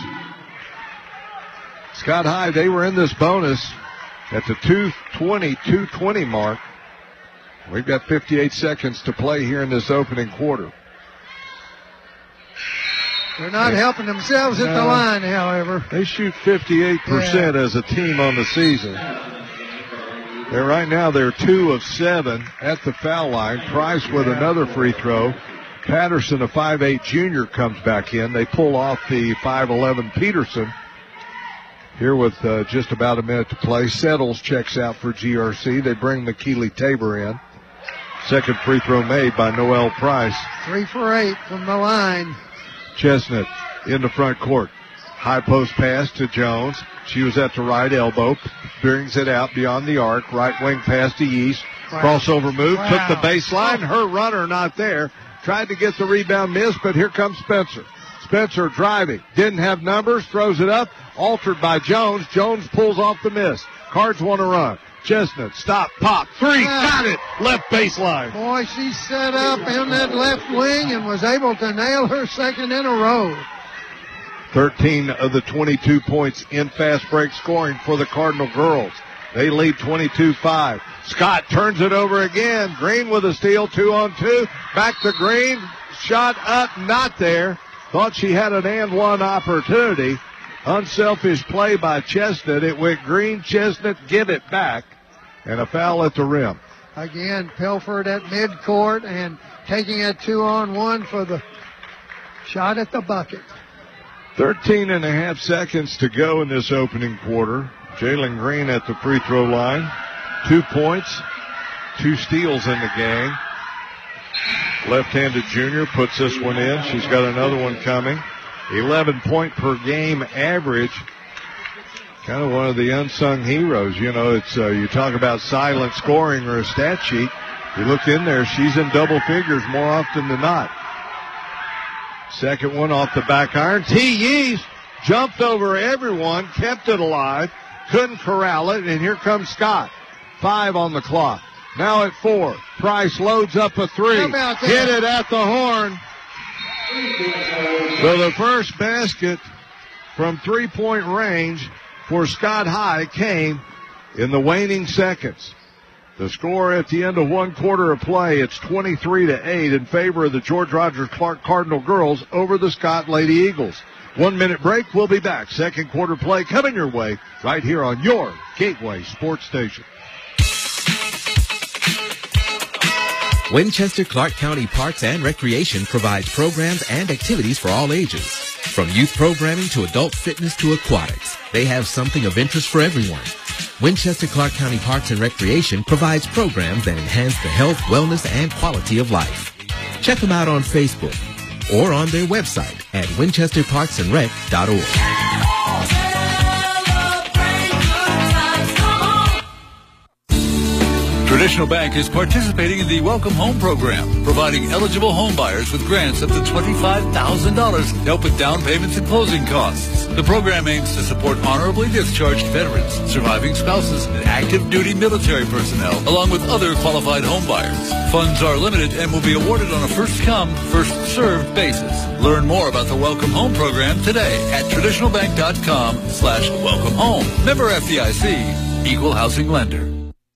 Scott High, they were in this bonus at the two twenty, two twenty mark. We've got fifty-eight seconds to play here in this opening quarter. They're not they, helping themselves at no, the line, however. They shoot fifty-eight percent yeah. as a team on the season. They're right now, they're two of seven at the foul line. Price with another free throw. Patterson, a five eight junior, comes back in. They pull off the five eleven Peterson. Here with uh, just about a minute to play. Settles checks out for G R C. They bring McKeely Tabor in. Second free throw made by Noel Price. Three for eight from the line. Chestnut in the front court. High post pass to Jones. She was at the right elbow. Brings it out beyond the arc. Right wing pass to Yeast. Wow. Crossover move. Wow. Took the baseline. Her runner not there. Tried to get the rebound, missed, but here comes Spencer. Spencer driving. Didn't have numbers. Throws it up. Altered by Jones. Jones pulls off the miss. Cards want to run. Chestnut, stop, pop, three, yeah. Got it, left baseline. Boy, she set up in that left wing and was able to nail her second in a row. thirteen of the twenty-two points in fast break scoring for the Cardinal girls. They lead twenty-two five. Scott turns it over again. Green with a steal, two on two. Back to Green, shot up, not there. Thought she had an and one opportunity. Unselfish play by Chestnut. It went Green, Chestnut, get it back. And a foul at the rim. Again, Pilford at midcourt and taking it two on one for the shot at the bucket. thirteen and a half seconds to go in this opening quarter. Jalen Green at the free throw line. Two points, two steals in the game. Left-handed junior puts this one in. She's got another one coming. eleven point per game average. Kind of one of the unsung heroes. You know, it's uh, you talk about silent scoring or a stat sheet. You look in there, she's in double figures more often than not. Second one off the back iron. T. Yeast jumped over everyone, kept it alive, couldn't corral it, and here comes Scott. Five on the clock. Now at four. Price loads up a three. Hit it at the horn. So the first basket from three-point range for Scott High came in the waning seconds. The score at the end of one quarter of play, it's twenty-three to eight in favor of the George Rogers Clark Cardinal girls over the Scott Lady Eagles. One minute break. We'll be back. Second quarter play coming your way right here on your Gateway Sports Station. Winchester Clark County Parks and Recreation provides programs and activities for all ages. From youth programming to adult fitness to aquatics, they have something of interest for everyone. Winchester Clark County Parks and Recreation provides programs that enhance the health, wellness, and quality of life. Check them out on Facebook or on their website at winchester parks and rec dot org. Traditional Bank is participating in the Welcome Home program, providing eligible home buyers with grants up to twenty-five thousand dollars to help with down payments and closing costs. The program aims to support honorably discharged veterans, surviving spouses, and active duty military personnel, along with other qualified home buyers. Funds are limited and will be awarded on a first-come, first-served basis. Learn more about the Welcome Home program today at traditional bank dot com slash welcome home. Member F D I C, Equal Housing Lender.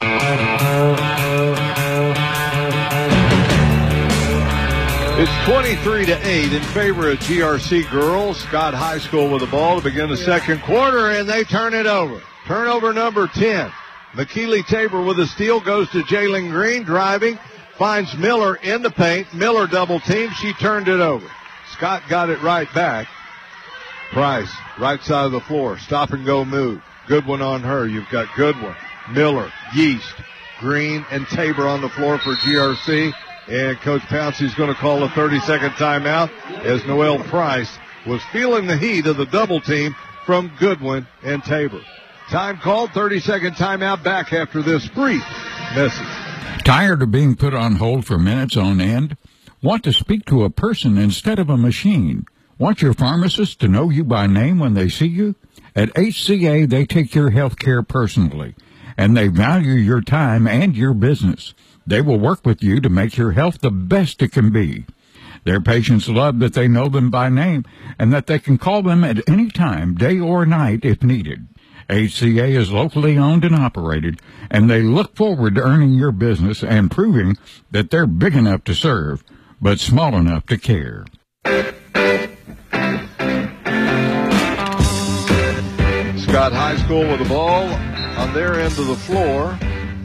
It's twenty-three to eight in favor of G R C girls. Scott High School with the ball to begin the second quarter, and they turn it over. Turnover number ten. McKeely Tabor with a steal, goes to Jalen Green, driving, finds Miller in the paint. Miller double team. She turned it over. Scott got it right back. Price, right side of the floor. Stop and go move. Good one on her. You've got Goodwin, Miller, Yeast, Green, and Tabor on the floor for G R C. And Coach Pouncey's going to call a thirty-second timeout as Noel Price was feeling the heat of the double team from Goodwin and Tabor. Time called, thirty-second timeout, back after this brief message. Tired of being put on hold for minutes on end? Want to speak to a person instead of a machine? Want your pharmacist to know you by name when they see you? At H C A, they take your health care personally, and they value your time and your business. They will work with you to make your health the best it can be. Their patients love that they know them by name and that they can call them at any time, day or night, if needed. H C A is locally owned and operated, and they look forward to earning your business and proving that they're big enough to serve, but small enough to care. Scott High School with the ball on their end of the floor.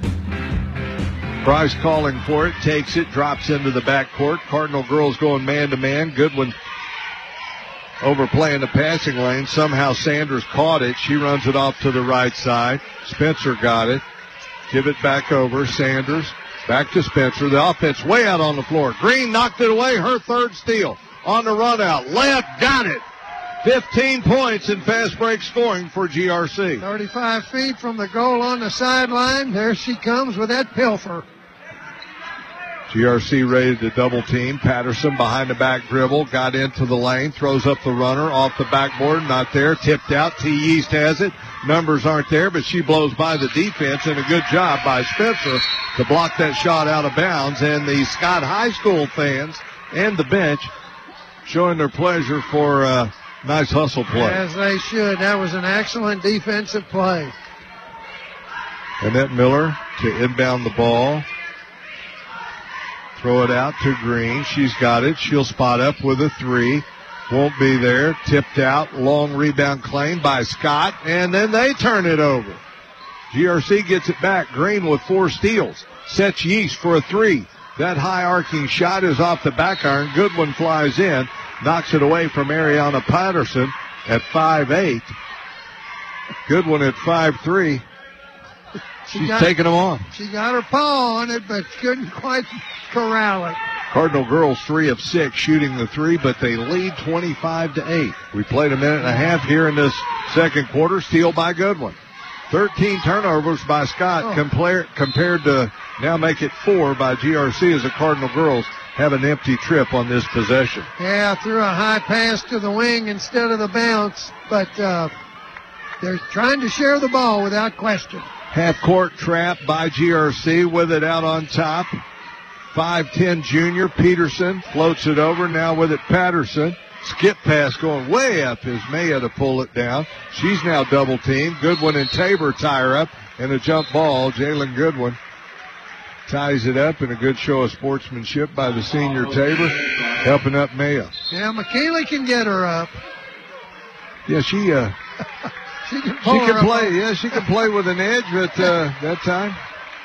Price calling for it, takes it, drops into the backcourt. Cardinal girls going man-to-man. Goodwin overplaying the passing lane. Somehow Sanders caught it. She runs it off to the right side. Spencer got it. Give it back over. Sanders back to Spencer. The offense way out on the floor. Green knocked it away. Her third steal on the run out. Layup, got it. fifteen points in fast break scoring for G R C. thirty-five feet from the goal on the sideline. There she comes with that pilfer. G R C ready to double team. Patterson behind the back dribble. Got into the lane. Throws up the runner off the backboard. Not there. Tipped out. T. East has it. Numbers aren't there, but she blows by the defense. And a good job by Spencer to block that shot out of bounds. And the Scott High School fans and the bench showing their pleasure for uh nice hustle play. As they should. That was an excellent defensive play. Annette Miller to inbound the ball. Throw it out to Green. She's got it. She'll spot up with a three. Won't be there. Tipped out. Long rebound claimed by Scott. And then they turn it over. G R C gets it back. Green with four steals. Sets Yeast for a three. That high arcing shot is off the back iron. Goodwin flies in. Knocks it away from Ariana Patterson at five eight. Goodwin at five three. She's got, taking them on. She got her paw on it, but couldn't quite corral it. Cardinal girls three of six shooting the three, but they lead twenty-five to eight. We played a minute and a half here in this second quarter. Steal by Goodwin. thirteen turnovers by Scott oh. compared, compared to now make it four by G R C as the Cardinal girls have an empty trip on this possession. Yeah, threw a high pass to the wing instead of the bounce, but uh, they're trying to share the ball without question. Half-court trap by G R C with it out on top. five ten junior Peterson floats it over now with it Patterson. Skip pass going way up is Maya to pull it down. She's now double teamed. Goodwin and Tabor tie her up and a jump ball. Jalen Goodwin ties it up, and a good show of sportsmanship by the senior Tabor, helping up Maya. Yeah, McKinley can get her up. Yeah, she uh, she can, she can play. Up. Yeah, she can play with an edge, but uh, that time,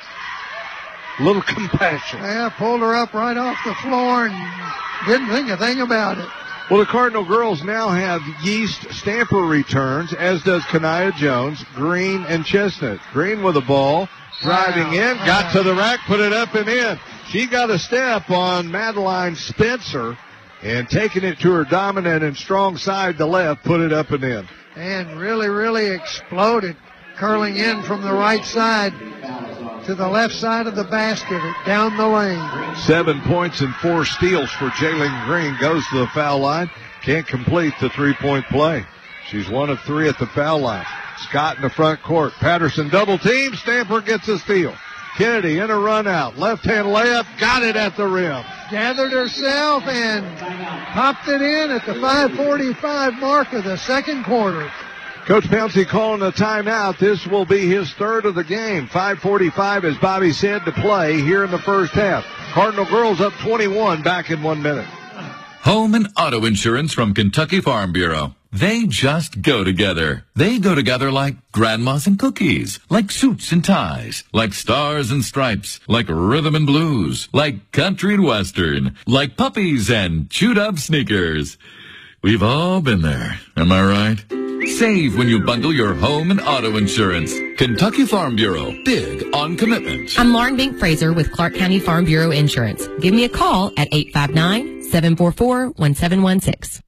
a little compassion. Yeah, pulled her up right off the floor and didn't think a thing about it. Well, the Cardinal girls now have Yeast Stamper returns, as does Kanaya Jones, Green, and Chestnut. Green with the ball. Driving wow. in, got wow. to the rack, put it up and in. She got a step on Madeline Spencer and taking it to her dominant and strong side to left, put it up and in. And really, really exploded, curling in from the right side to the left side of the basket, down the lane. Seven points and four steals for Jalen Green. Goes to the foul line. Can't complete the three-point play. She's one of three at the foul line. Scott in the front court. Patterson double team. Stamper gets a steal. Kennedy in a run out. Left-hand layup. Got it at the rim. Gathered herself and popped it in at the five forty-five mark of the second quarter. Coach Pouncey calling a timeout. This will be his third of the game. five forty-five, as Bobby said, to play here in the first half. Cardinal girls up twenty-one, back in one minute. Home and auto insurance from Kentucky Farm Bureau. They just go together. They go together like grandmas and cookies, like suits and ties, like stars and stripes, like rhythm and blues, like country and western, like puppies and chewed up sneakers. We've all been there. Am I right? Save when you bundle your home and auto insurance. Kentucky Farm Bureau. Big on commitment. I'm Lauren Bink Fraser with Clark County Farm Bureau Insurance. Give me a call at eight five nine, seven four four, one seven one six.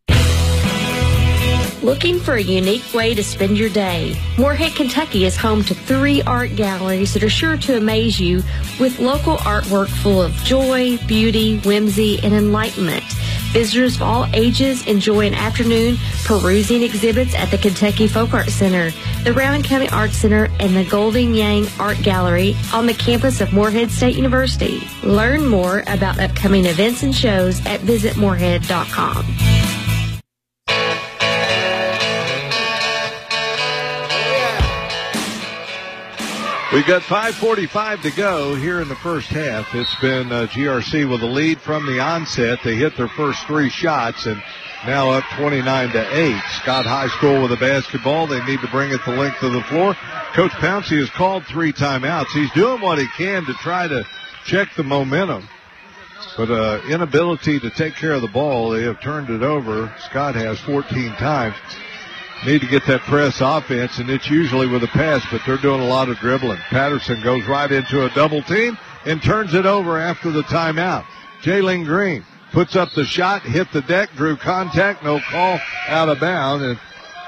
Looking for a unique way to spend your day? Moorhead, Kentucky is home to three art galleries that are sure to amaze you with local artwork full of joy, beauty, whimsy, and enlightenment. Visitors of all ages enjoy an afternoon perusing exhibits at the Kentucky Folk Art Center, the Brown County Art Center, and the Golden Yang Art Gallery on the campus of Morehead State University. Learn more about upcoming events and shows at visit morehead dot com. We've got five forty-five to go here in the first half. It's been uh, G R C with a lead from the onset. They hit their first three shots and now up twenty-nine to eight. Scott High School with a basketball. They need to bring it the length of the floor. Coach Pouncey has called three timeouts. He's doing what he can to try to check the momentum. But uh, inability to take care of the ball. They have turned it over. Scott has fourteen times. Need to get that press offense, and it's usually with a pass, but they're doing a lot of dribbling. Patterson goes right into a double team and turns it over after the timeout. Jalen Green puts up the shot, hit the deck, drew contact, no call, out of bounds. And,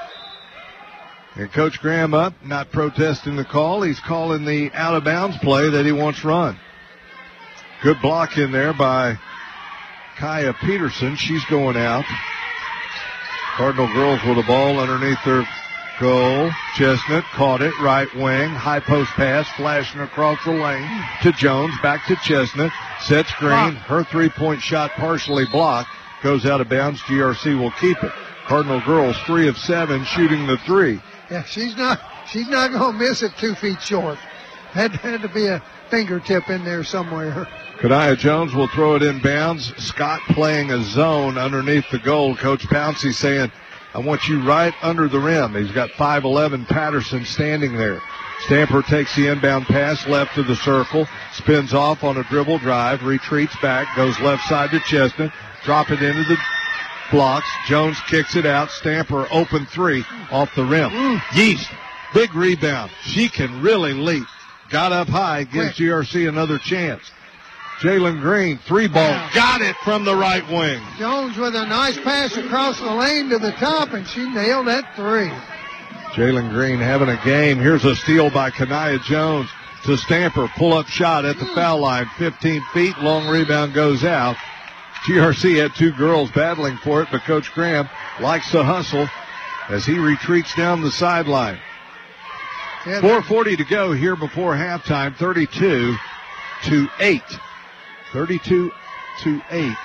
and Coach Graham up, not protesting the call. He's calling the out-of-bounds play that he wants run. Good block in there by Kaya Peterson. She's going out. Cardinal girls with the ball underneath their goal. Chestnut caught it, right wing, high post pass, flashing across the lane to Jones, back to Chestnut, sets Green. Her three-point shot partially blocked, goes out of bounds. G R C will keep it. Cardinal girls three of seven shooting the three. Yeah, she's not she's not going to miss it two feet short. Had, had to be a fingertip in there somewhere. Kania Jones will throw it in bounds. Scott playing a zone underneath the goal. Coach Pouncey saying, I want you right under the rim. He's got five eleven Patterson standing there. Stamper takes the inbound pass left of the circle, spins off on a dribble drive, retreats back, goes left side to Chestnut, drop it into the blocks. Jones kicks it out. Stamper open three off the rim. Mm. Yeast, big rebound. She can really leap. Got up high, gives G R C another chance. Jalen Green, three ball, wow. Got it from the right wing. Jones with a nice pass across the lane to the top, and she nailed that three. Jalen Green having a game. Here's a steal by Kania Jones to Stamper. Pull-up shot at the foul line, fifteen feet. Long rebound goes out. G R C had two girls battling for it, but Coach Graham likes the hustle as he retreats down the sideline. Yeah, four forty to go here before halftime, thirty-two to eight. thirty-two to eight.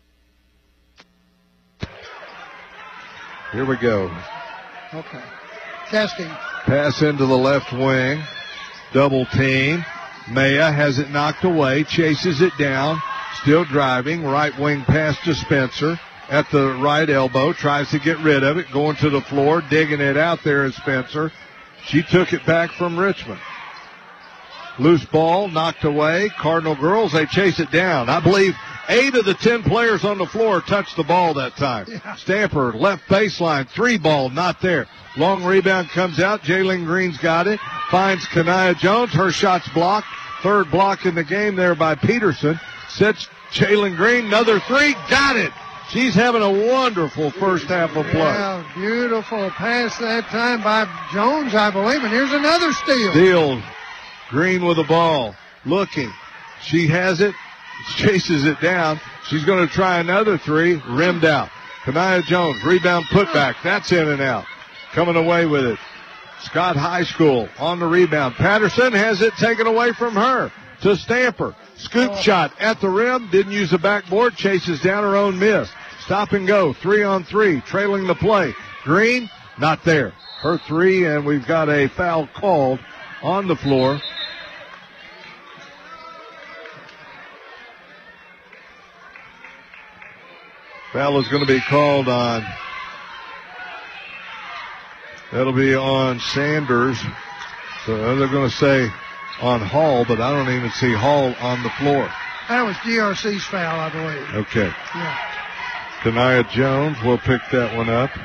Here we go. Okay. Testing. Pass into the left wing. Double team. Maya has it knocked away. Chases it down. Still driving. Right wing pass to Spencer. At the right elbow. Tries to get rid of it. Going to the floor. Digging it out there is Spencer. She took it back from Richmond. Loose ball, knocked away. Cardinal girls, they chase it down. I believe eight of the ten players on the floor touched the ball that time. Yeah. Stamper, left baseline, three ball, not there. Long rebound comes out. Jalen Green's got it. Finds Kania Jones. Her shot's blocked. Third block in the game there by Peterson. Sets Jalen Green. Another three. Got it. She's having a wonderful first half of play. Yeah, beautiful pass that time by Jones, I believe. And here's another steal. Steal. Green with the ball. Looking. She has it. Chases it down. She's going to try another three. Rimmed out. Kania Jones. Rebound putback. That's in and out. Coming away with it. Scott High School on the rebound. Patterson has it taken away from her to Stamper. Scoop oh. shot at the rim. Didn't use the backboard. Chases down her own miss. Stop and go. Three on three. Trailing the play. Green, not there. Her three, and we've got a foul called on the floor. Foul is going to be called on. That'll be on Sanders. So they're going to say on Hall, but I don't even see Hall on the floor. That was G R C's foul, I believe. Okay. Yeah. Kania Jones will pick that one up.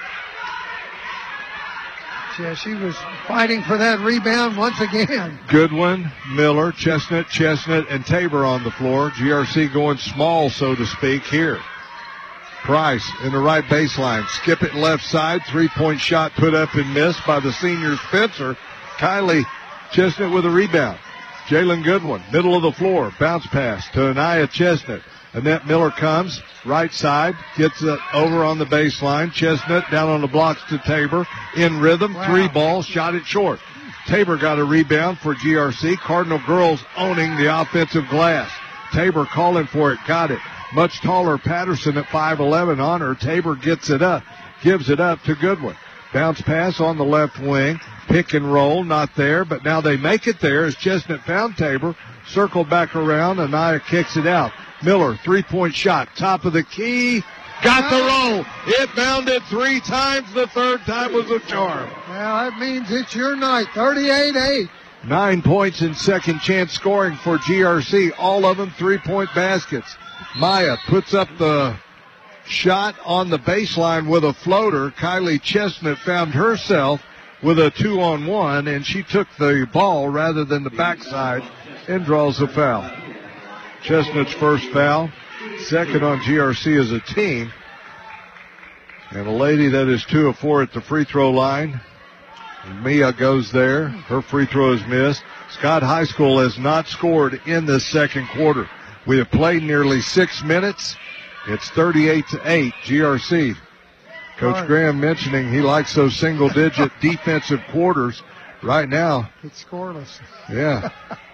Yeah, she was fighting for that rebound once again. Goodwin, Miller, Chestnut, Chestnut, and Tabor on the floor. G R C going small, so to speak, here. Price in the right baseline. Skip it left side. Three-point shot put up and missed by the senior Spencer. Kylie Chestnut with a rebound. Jalen Goodwin, middle of the floor. Bounce pass to Anaya Chestnut. Annette Miller comes, right side, gets it over on the baseline. Chestnut down on the blocks to Tabor. In rhythm, wow. Three balls, shot it short. Tabor got a rebound for G R C. Cardinal girls owning the offensive glass. Tabor calling for it, got it. Much taller Patterson at five eleven on her. Tabor gets it up, gives it up to Goodwin. Bounce pass on the left wing. Pick and roll, not there, but now they make it there as Chestnut found Tabor. Circle back around, Anaya kicks it out. Miller, three-point shot, top of the key. Got the roll. It bounded three times. The third time was a charm. Well, that means it's your night. thirty-eight eight. Nine points in second chance scoring for G R C. All of them three-point baskets. Maya puts up the shot on the baseline with a floater. Kylie Chestnut found herself with a two-on-one, and she took the ball rather than the backside and draws a foul. Chestnut's first foul, second on G R C as a team. And a lady that is two of four at the free throw line. Mia goes there. Her free throw is missed. Scott High School has not scored in the second quarter. We have played nearly six minutes. It's thirty-eight to eight, G R C. Coach Graham mentioning he likes those single-digit defensive quarters. Right now, it's scoreless. Yeah.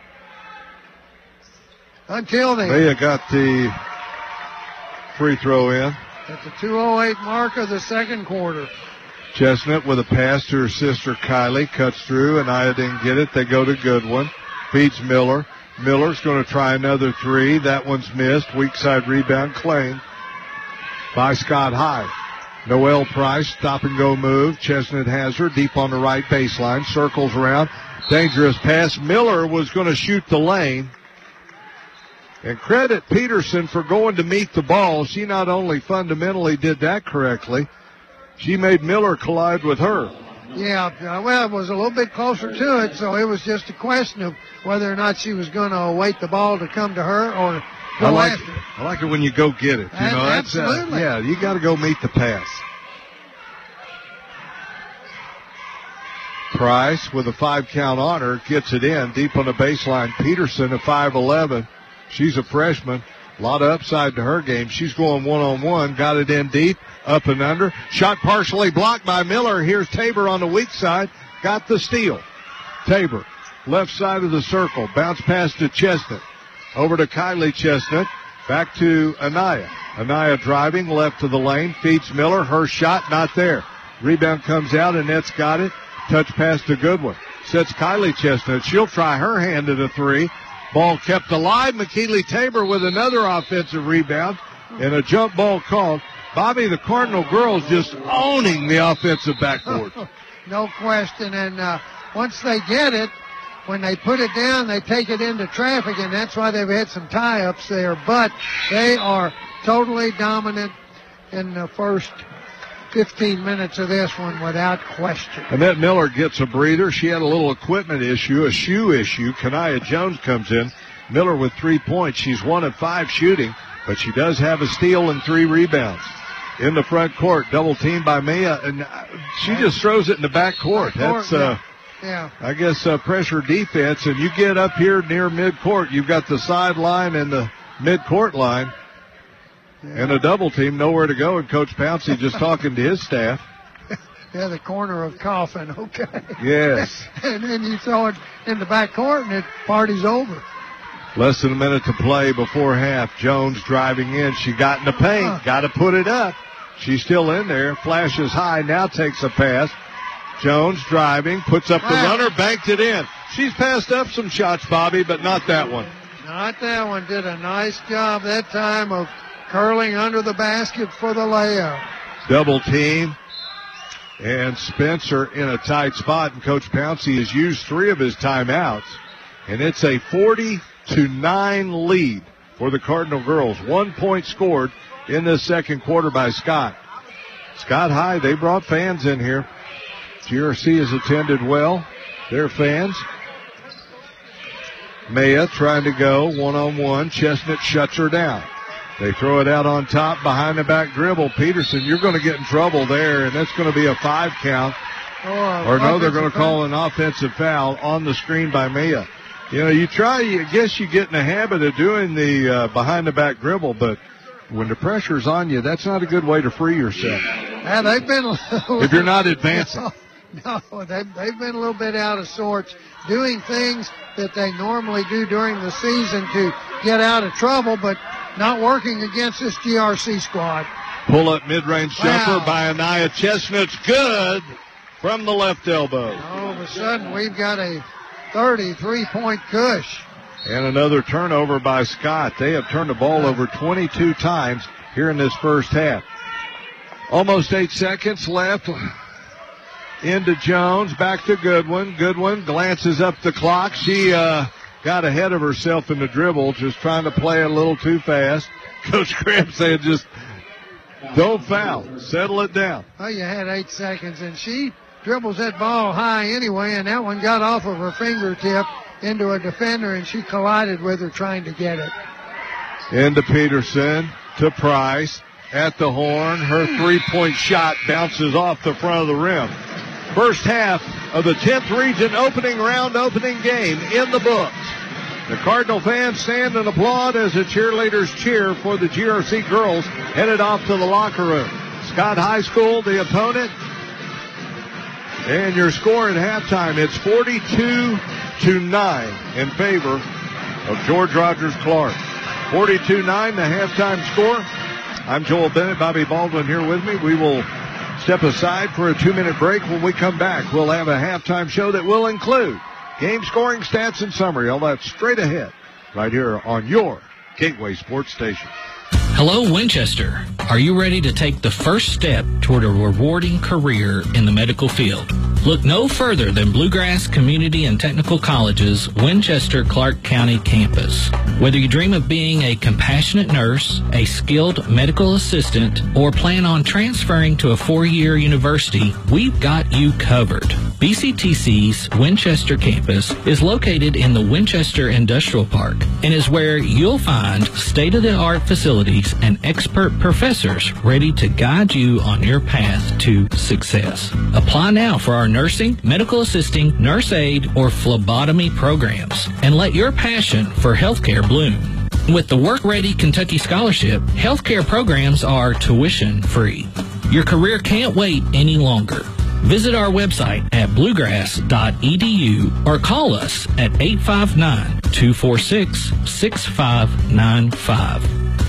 Until then. Mia got the free throw in. At the two oh eight mark of the second quarter. Chestnut with a pass to her sister Kylie. Cuts through, and Aya didn't get it. They go to Goodwin. Feeds Miller. Miller's going to try another three. That one's missed. Weak side rebound claimed by Scott High. Noelle Price, stop and go move. Chestnut has her deep on the right baseline. Circles around. Dangerous pass. Miller was going to shoot the lane. And credit Peterson for going to meet the ball. She not only fundamentally did that correctly, she made Miller collide with her. Yeah, well, it was a little bit closer to it, so it was just a question of whether or not she was going to await the ball to come to her or go I like after it. I like it when you go get it. You know, that's, absolutely. Uh, yeah, you got to go meet the pass. Price with a five count on her gets it in deep on the baseline. Peterson at five eleven. She's a freshman. A lot of upside to her game. She's going one-on-one. Got it in deep, up and under. Shot partially blocked by Miller. Here's Tabor on the weak side. Got the steal. Tabor, left side of the circle. Bounce pass to Chestnut. Over to Kylie Chestnut. Back to Anaya. Anaya driving left to the lane. Feeds Miller. Her shot not there. Rebound comes out. Annette's got it. Touch pass to Goodwin. Sets Kylie Chestnut. She'll try her hand at a three. Ball kept alive. McKinley Tabor with another offensive rebound and a jump ball called. Bobby, the Cardinal girls just owning the offensive backboard. No question. And uh, once they get it, when they put it down, they take it into traffic, and that's why they've had some tie-ups there. But they are totally dominant in the first fifteen minutes of this one without question. Annette Miller gets a breather. She had a little equipment issue, a shoe issue. Kanaya Jones comes in. Miller with three points. She's one of five shooting, but she does have a steal and three rebounds. In the front court, double teamed by Mia, and she just throws it in the back court. That's, uh, yeah. I guess, uh, pressure defense. And you get up here near midcourt, you've got the sideline and the midcourt line. Yeah. And a double team, nowhere to go, and Coach Pouncey just talking to his staff. Yeah, the corner of Coffin, okay. Yes. And then you throw it in the back court, and it party's over. Less than a minute to play before half. Jones driving in. She got in the paint. Huh. Got to put it up. She's still in there. Flashes high. Now takes a pass. Jones driving. Puts up wow. the runner. Banked it in. She's passed up some shots, Bobby, but not that one. Not that one. Did a nice job that time of curling under the basket for the layup. Double team. And Spencer in a tight spot. And Coach Pouncey has used three of his timeouts. And it's a forty to nine lead for the Cardinal girls. One point scored in the second quarter by Scott. Scott High, they brought fans in here. G R C has attended well. Their fans. Maya trying to go one-on-one. Chestnut shuts her down. They throw it out on top, behind the back dribble. Peterson, you're going to get in trouble there, and that's going to be a five count. Oh, or no, they're going to call an offensive foul on the screen by Maya. You know, you try, I guess you get in the habit of doing the uh, behind-the-back dribble, but when the pressure's on you, that's not a good way to free yourself. Yeah, they've been if you're not advancing. No, no they've, they've been a little bit out of sorts, doing things that they normally do during the season to get out of trouble, but not working against this G R C squad. Pull-up mid-range jumper Wow. by Anaya Chestnut's good from the left elbow. All of a sudden, we've got a thirty-three point Cush. And another turnover by Scott. They have turned the ball over twenty-two times here in this first half. Almost eight seconds left. Into Jones, back to Goodwin. Goodwin glances up the clock. She uh, got ahead of herself in the dribble, just trying to play a little too fast. Coach Graham said just don't foul. Settle it down. Well, you had eight seconds, and she dribbles that ball high anyway, and that one got off of her fingertip into a defender, and she collided with her trying to get it. Into Peterson, to Price, at the horn. Her three-point shot bounces off the front of the rim. First half of the tenth Region opening round opening game in the books. The Cardinal fans stand and applaud as the cheerleaders cheer for the G R C girls headed off to the locker room. Scott High School, the opponent. And your score at halftime, it's forty-two to nine in favor of George Rogers Clark. forty-two nine, the halftime score. I'm Joel Bennett, Bobby Baldwin here with me. We will step aside for a two-minute break. When we come back, we'll have a halftime show that will include game scoring, stats, and summary. All that straight ahead right here on your Gateway Sports Station. Hello, Winchester. Are you ready to take the first step toward a rewarding career in the medical field? Look no further than Bluegrass Community and Technical College's Winchester Clark County campus. Whether you dream of being a compassionate nurse, a skilled medical assistant, or plan on transferring to a four-year university, we've got you covered. B C T C's Winchester campus is located in the Winchester Industrial Park and is where you'll find state-of-the-art facilities and expert professors ready to guide you on your path to success. Apply now for our nursing, medical assisting, nurse aid, or phlebotomy programs and let your passion for healthcare bloom. With the Work Ready Kentucky Scholarship, healthcare programs are tuition free. Your career can't wait any longer. Visit our website at bluegrass dot e d u or call us at eight five nine, two four six, six five nine five.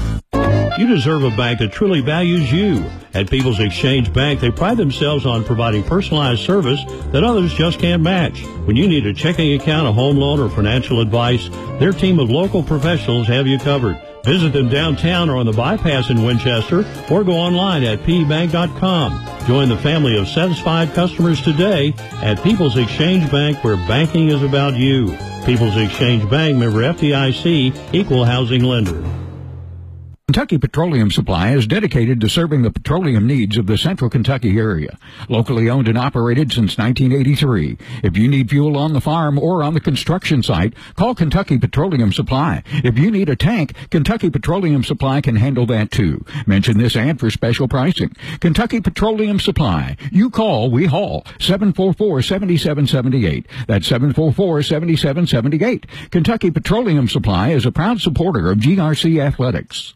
You deserve a bank that truly values you. At People's Exchange Bank, they pride themselves on providing personalized service that others just can't match. When you need a checking account, a home loan, or financial advice, their team of local professionals have you covered. Visit them downtown or on the bypass in Winchester, or go online at p bank dot com. Join the family of satisfied customers today at People's Exchange Bank, where banking is about you. People's Exchange Bank, member F D I C, equal housing lender. Kentucky Petroleum Supply is dedicated to serving the petroleum needs of the central Kentucky area. Locally owned and operated since nineteen eighty-three. If you need fuel on the farm or on the construction site, call Kentucky Petroleum Supply. If you need a tank, Kentucky Petroleum Supply can handle that too. Mention this ad for special pricing. Kentucky Petroleum Supply. You call, we haul. seven four four, seven seven seven eight. That's seven four four, seven seven seven eight. Kentucky Petroleum Supply is a proud supporter of G R C Athletics.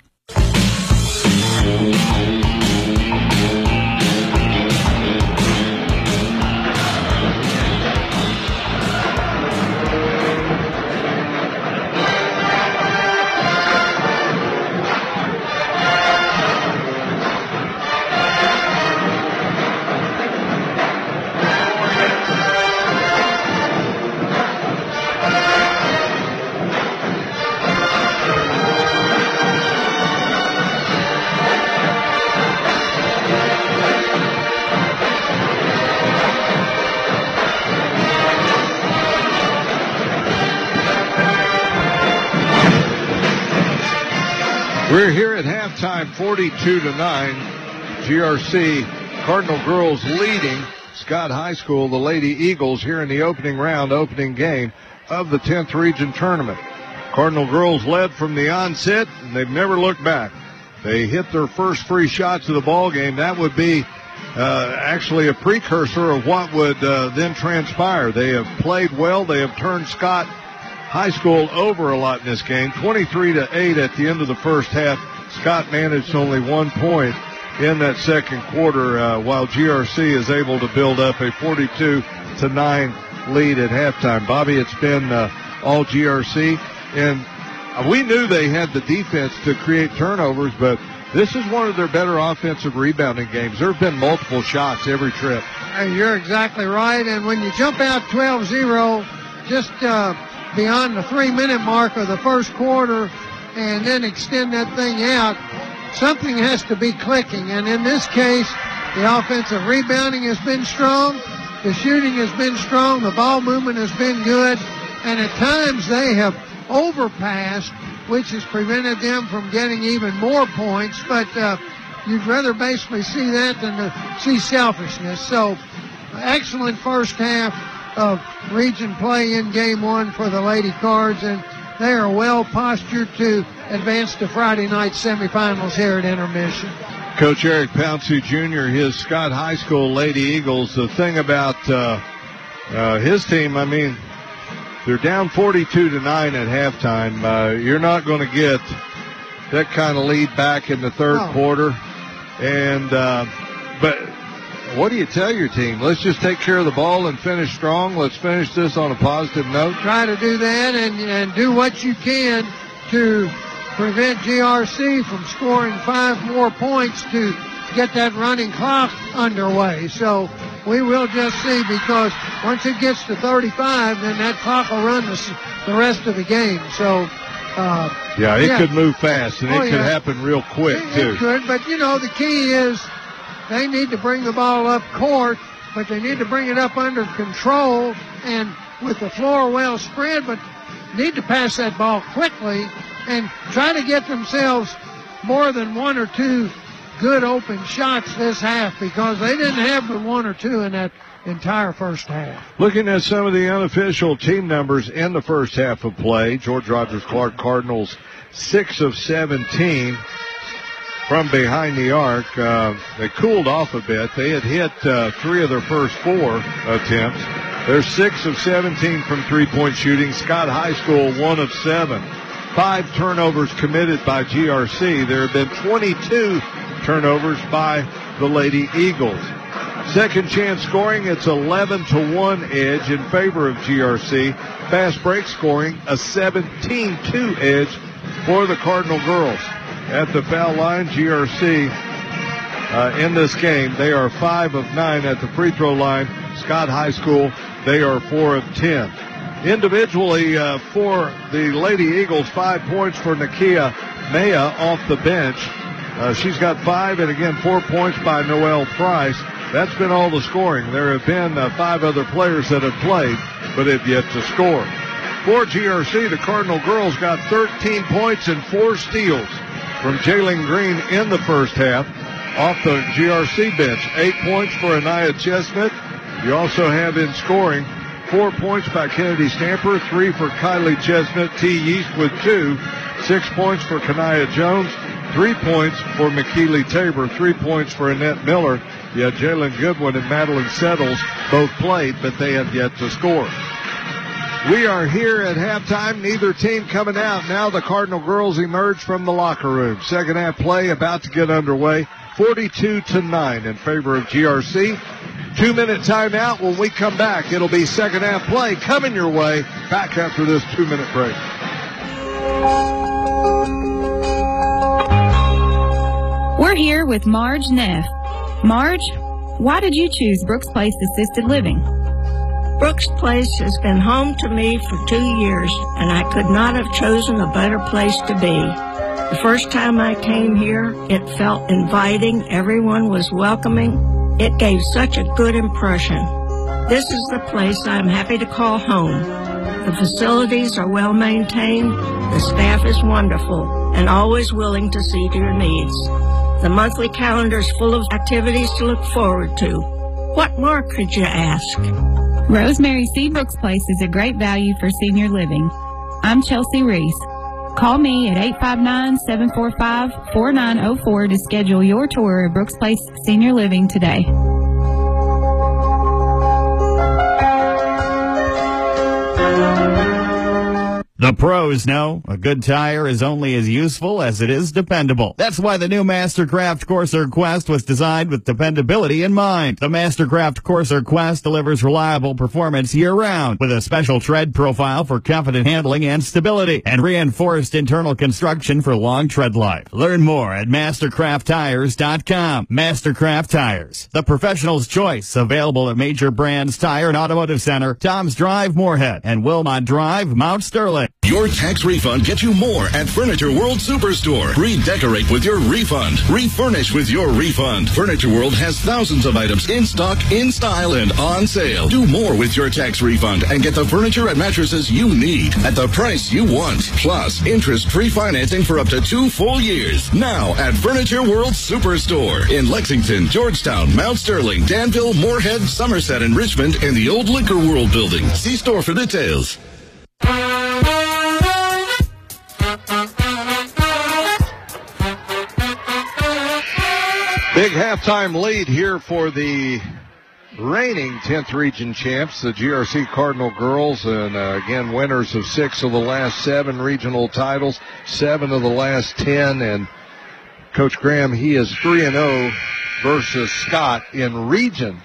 We're here at halftime, forty-two to nine. G R C Cardinal girls leading Scott High School, the Lady Eagles, here in the opening round, opening game of the tenth Region Tournament. Cardinal girls led from the onset, and they've never looked back. They hit their first three shots of the ball game. That would be uh, actually a precursor of what would uh, then transpire. They have played well. They have turned Scott High School over a lot in this game, twenty-three to eight at the end of the first half. Scott managed only one point in that second quarter, uh, while G R C is able to build up a forty-two to nine lead at halftime. Bobby, it's been uh, all G R C, and we knew they had the defense to create turnovers, but this is one of their better offensive rebounding games. There have been multiple shots every trip. Hey, you're exactly right, and when you jump out twelve zero, just uh, beyond the three-minute mark of the first quarter, and then extend that thing out, something has to be clicking. And in this case, the offensive rebounding has been strong, the shooting has been strong, the ball movement has been good, and at times they have overpassed, which has prevented them from getting even more points. But uh, you'd rather basically see that than to see selfishness. So excellent first half of region play in game one for the Lady Cards, and they are well postured to advance to Friday night semifinals here at intermission. Coach Eric Pouncey Junior, his Scott High School Lady Eagles, the thing about uh, uh, his team, I mean, they're down forty-two to nine at halftime. Uh, you're not going to get that kind of lead back in the third No. quarter. And uh, but what do you tell your team? Let's just take care of the ball and finish strong. Let's finish this on a positive note. Try to do that and, and do what you can to prevent G R C from scoring five more points to get that running clock underway. So we will just see, because once it gets to thirty-five, then that clock will run the, the rest of the game. So, uh, Yeah, it yeah. could move fast, and Oh, it could yeah. happen real quick, It, too. it could, but you know, the key is they need to bring the ball up court, but they need to bring it up under control and with the floor well spread, but need to pass that ball quickly and try to get themselves more than one or two good open shots this half, because they didn't have but one or two in that entire first half. Looking at some of the unofficial team numbers in the first half of play, George Rogers Clark Cardinals six of seventeen from behind the arc. Uh, they cooled off a bit. They had hit uh, three of their first four attempts. They're six of seventeen from three-point shooting. Scott High School one of seven. Five turnovers committed by G R C. There have been twenty-two turnovers by the Lady Eagles. Second chance scoring, it's eleven to one edge in favor of G R C. Fast break scoring, a seventeen two edge for the Cardinal girls. At the foul line, G R C uh, in this game, they are five of nine at the free throw line. Scott High School, they are four of ten. Individually, uh, for the Lady Eagles, five points for Nakia Maya off the bench. Uh, she's got five, and again, four points by Noelle Price. That's been all the scoring. There have been uh, five other players that have played, but have yet to score. For G R C, the Cardinal girls got thirteen points and four steals from Jalen Green in the first half off the G R C bench. Eight points for Anaya Chestnut. You also have in scoring four points by Kennedy Stamper, three for Kylie Chestnut, T. Yeast with two, six points for Kanaya Jones, three points for McKeely Tabor, three points for Annette Miller. Yeah, Jalen Goodwin and Madeline Settles both played, but they have yet to score. We are here at halftime. Neither team coming out. Now the Cardinal girls emerge from the locker room. Second half play about to get underway. forty-two to nine in favor of G R C. Two-minute timeout. When we come back, it'll be second half play coming your way. Back after this two-minute break. We're here with Marge Neff. Marge, why did you choose Brooks Place Assisted Living? Brooks Place has been home to me for two years, and I could not have chosen a better place to be. The first time I came here, it felt inviting. Everyone was welcoming. It gave such a good impression. This is the place I'm happy to call home. The facilities are well maintained, the staff is wonderful, and always willing to see to your needs. The monthly calendar is full of activities to look forward to. What more could you ask? Rosemary C. Brooks Place is a great value for senior living. I'm Chelsea Reese. Call me at eight five nine, seven four five, four nine zero four to schedule your tour of Brooks Place Senior Living today. The pros know a good tire is only as useful as it is dependable. That's why the new Mastercraft Corsair Quest was designed with dependability in mind. The Mastercraft Corsair Quest delivers reliable performance year-round with a special tread profile for confident handling and stability and reinforced internal construction for long tread life. Learn more at mastercraft tires dot com. Mastercraft Tires, the professional's choice, available at major brands Tire and Automotive Center, Tom's Drive, Moorhead, and Wilmot Drive, Mount Sterling. Your tax refund gets you more at Furniture World Superstore. Redecorate with your refund. Refurnish with your refund. Furniture World has thousands of items in stock, in style, and on sale. Do more with your tax refund and get the furniture and mattresses you need at the price you want. Plus, interest-free financing for up to two full years. Now at Furniture World Superstore in Lexington, Georgetown, Mount Sterling, Danville, Moorhead, Somerset, and Richmond in the old Liquor World building. See store for details. Big halftime lead here for the reigning tenth region champs, the G R C Cardinal girls, and uh, again, winners of six of the last seven regional titles, seven of the last ten, and Coach Graham, he is three and oh versus Scott in region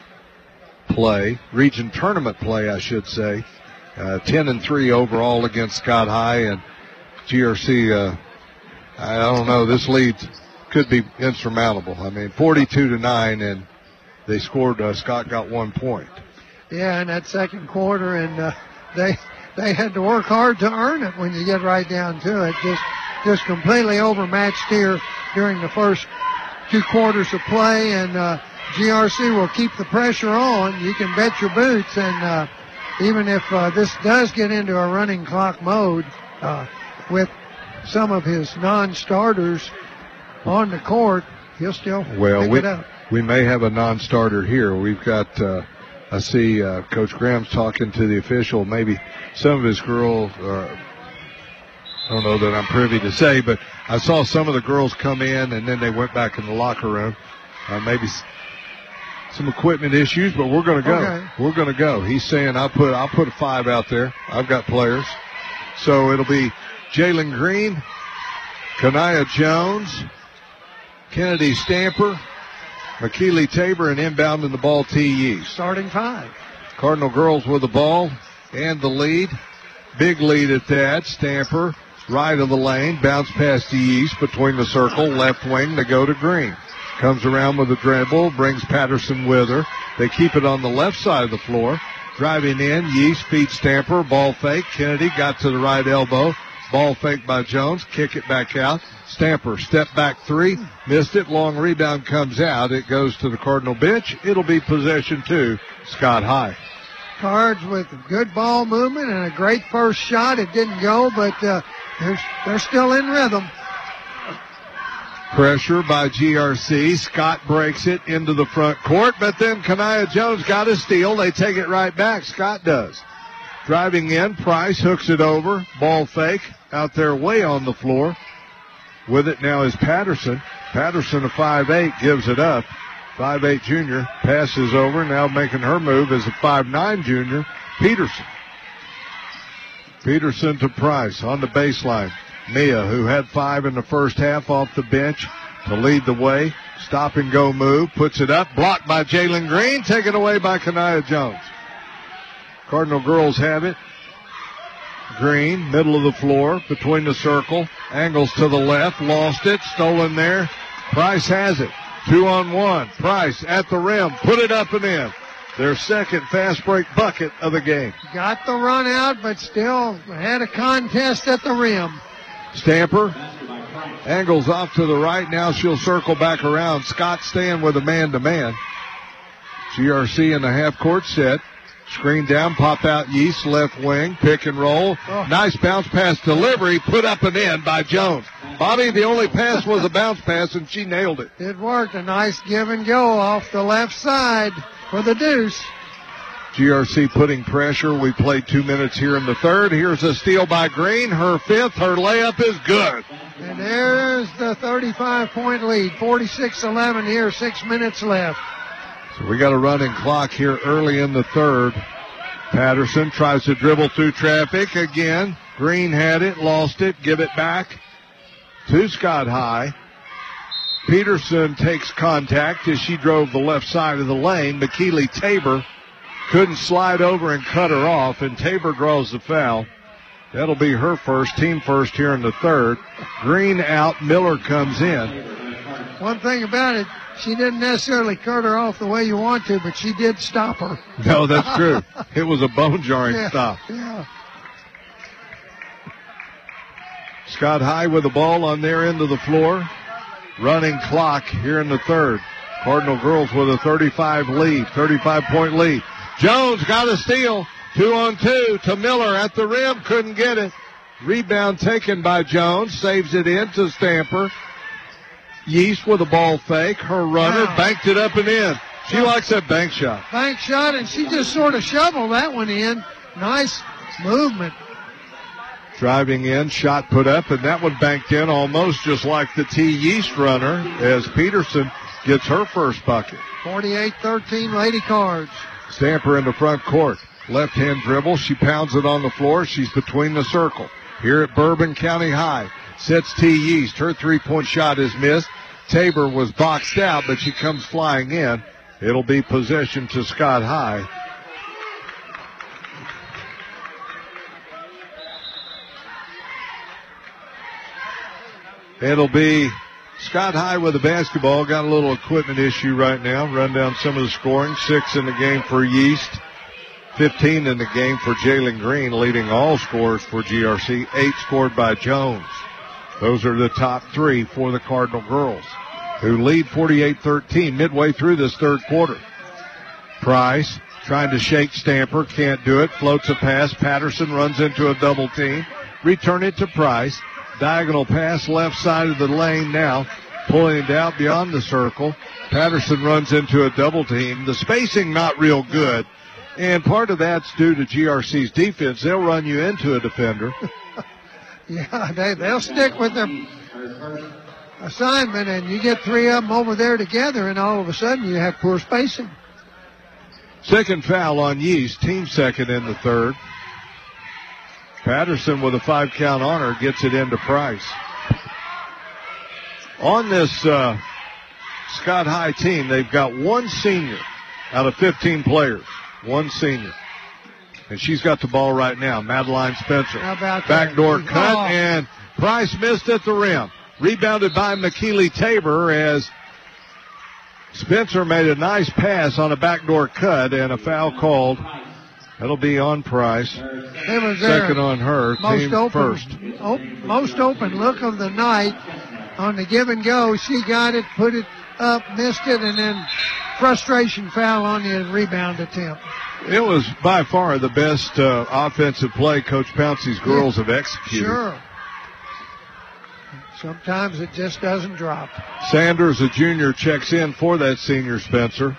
play, region tournament play, I should say. Uh, ten and three overall against Scott High, and G R C, uh, I don't know, this lead could be insurmountable. I mean, forty-two to nine, and they scored, uh, Scott got one point. Yeah, in that second quarter, and uh, they they had to work hard to earn it when you get right down to it. Just, just completely overmatched here during the first two quarters of play, and uh, G R C will keep the pressure on. You can bet your boots, and uh, even if uh, this does get into a running clock mode uh, with some of his non-starters on the court, he'll still well, pick we, it up. We may have a non-starter here. We've got, uh, I see uh, Coach Graham's talking to the official. Maybe some of his girls, uh, I don't know that I'm privy to say, but I saw some of the girls come in and then they went back in the locker room. Uh, maybe some equipment issues, but we're going to go. Okay. We're going to go. He's saying I'll put I'll put a five out there. I've got players. So it'll be Jalen Green, Kanaya Jones, Kennedy Stamper, McKeely Tabor, and inbound in the ball, T. Yeast. Starting five. Cardinal girls with the ball and the lead. Big lead at that. Stamper, right of the lane, bounce past to Yeast between the circle, left wing to go to Green. Comes around with a dribble, brings Patterson with her. They keep it on the left side of the floor. Driving in, Yeast feeds Stamper, ball fake. Kennedy got to the right elbow. Ball fake by Jones, kick it back out. Stamper, step back three, missed it. Long rebound comes out. It goes to the Cardinal bench. It'll be possession two, Scott High. Cards with good ball movement and a great first shot. It didn't go, but uh, they're, they're still in rhythm. Pressure by G R C. Scott breaks it into the front court, but then Kanaya Jones got a steal. They take it right back. Scott does. Driving in, Price hooks it over. Ball fake out there way on the floor. With it now is Patterson. Patterson, a five eight, gives it up. five eight junior passes over. Now making her move is a five nine junior, Peterson. Peterson to Price on the baseline. Mia, who had five in the first half, off the bench to lead the way. Stop and go move. Puts it up. Blocked by Jalen Green. Taken away by Kanaya Jones. Cardinal girls have it. Green, middle of the floor, between the circle. Angles to the left. Lost it. Stolen there. Price has it. Two on one. Price at the rim. Put it up and in. Their second fast break bucket of the game. Got the run out, but still had a contest at the rim. Stamper angles off to the right. Now she'll circle back around. Scott staying with a man-to-man. G R C in the half-court set. Screen down, pop out Yeast, left wing, pick and roll. Oh. Nice bounce pass delivery, put up and in by Jones. Bobby, the only pass was a bounce pass, and she nailed it. It worked. A nice give and go off the left side for the deuce. G R C putting pressure. We played two minutes here in the third. Here's a steal by Green. Her fifth. Her layup is good. And there's the thirty-five point lead. forty-six eleven here, six minutes left. So we got a running clock here early in the third. Patterson tries to dribble through traffic again. Green had it, lost it, give it back to Scott High. Peterson takes contact as she drove the left side of the lane. McKeely Tabor couldn't slide over and cut her off, and Tabor draws the foul. That'll be her first, team first here in the third. Green out, Miller comes in. One thing about it, she didn't necessarily cut her off the way you want to, but she did stop her. No, that's true. It was a bone-jarring yeah, stop. Yeah. Scott High with the ball on their end of the floor. Running clock here in the third. Cardinal girls with a thirty-five lead, thirty-five point lead. Jones got a steal. Two on two to Miller at the rim. Couldn't get it. Rebound taken by Jones. Saves it in to Stamper. Yeast with a ball fake. Her runner wow. banked it up and in. She yeah. likes that bank shot. Bank shot, and she just sort of shoveled that one in. Nice movement. Driving in, shot put up, and that one banked in almost just like the T. Yeast runner as Peterson gets her first bucket. forty-eight thirteen Lady Cards. Stamper in the front court. Left-hand dribble. She pounds it on the floor. She's between the circle. Here at Bourbon County High. Sets T. Yeast. Her three-point shot is missed. Tabor was boxed out, but she comes flying in. It'll be possession to Scott High. It'll be Scott High with the basketball. Got a little equipment issue right now. Run down some of the scoring. Six in the game for Yeast. fifteen in the game for Jalen Green, leading all scores for G R C. Eight scored by Jones. Those are the top three for the Cardinal girls, who lead forty-eight thirteen midway through this third quarter. Price trying to shake Stamper. Can't do it. Floats a pass. Patterson runs into a double team. Return it to Price. Diagonal pass left side of the lane now. Pulling it out beyond the circle. Patterson runs into a double team. The spacing not real good. And part of that's due to G R C's defense. They'll run you into a defender. yeah, they, they'll stick with their assignment, and you get three of them over there together, and all of a sudden you have poor spacing. Second foul on Yeast. Team second in the third. Patterson with a five count on her gets it into Price. On this uh, Scott High team, they've got one senior out of fifteen players. One senior. And she's got the ball right now. Madeline Spencer. How about Backdoor that? cut, oh. and Price missed at the rim. Rebounded by McKeely Tabor as Spencer made a nice pass on a backdoor cut, and a foul called. That'll be on Price. Was Second on her. Most team open, first. Op, most open look of the night on the give and go. She got it, put it up, missed it, and then frustration foul on the rebound attempt. It was by far the best uh, offensive play Coach Pouncey's girls yeah, have executed. Sure. Sometimes it just doesn't drop. Sanders, a junior, checks in for that senior Spencer.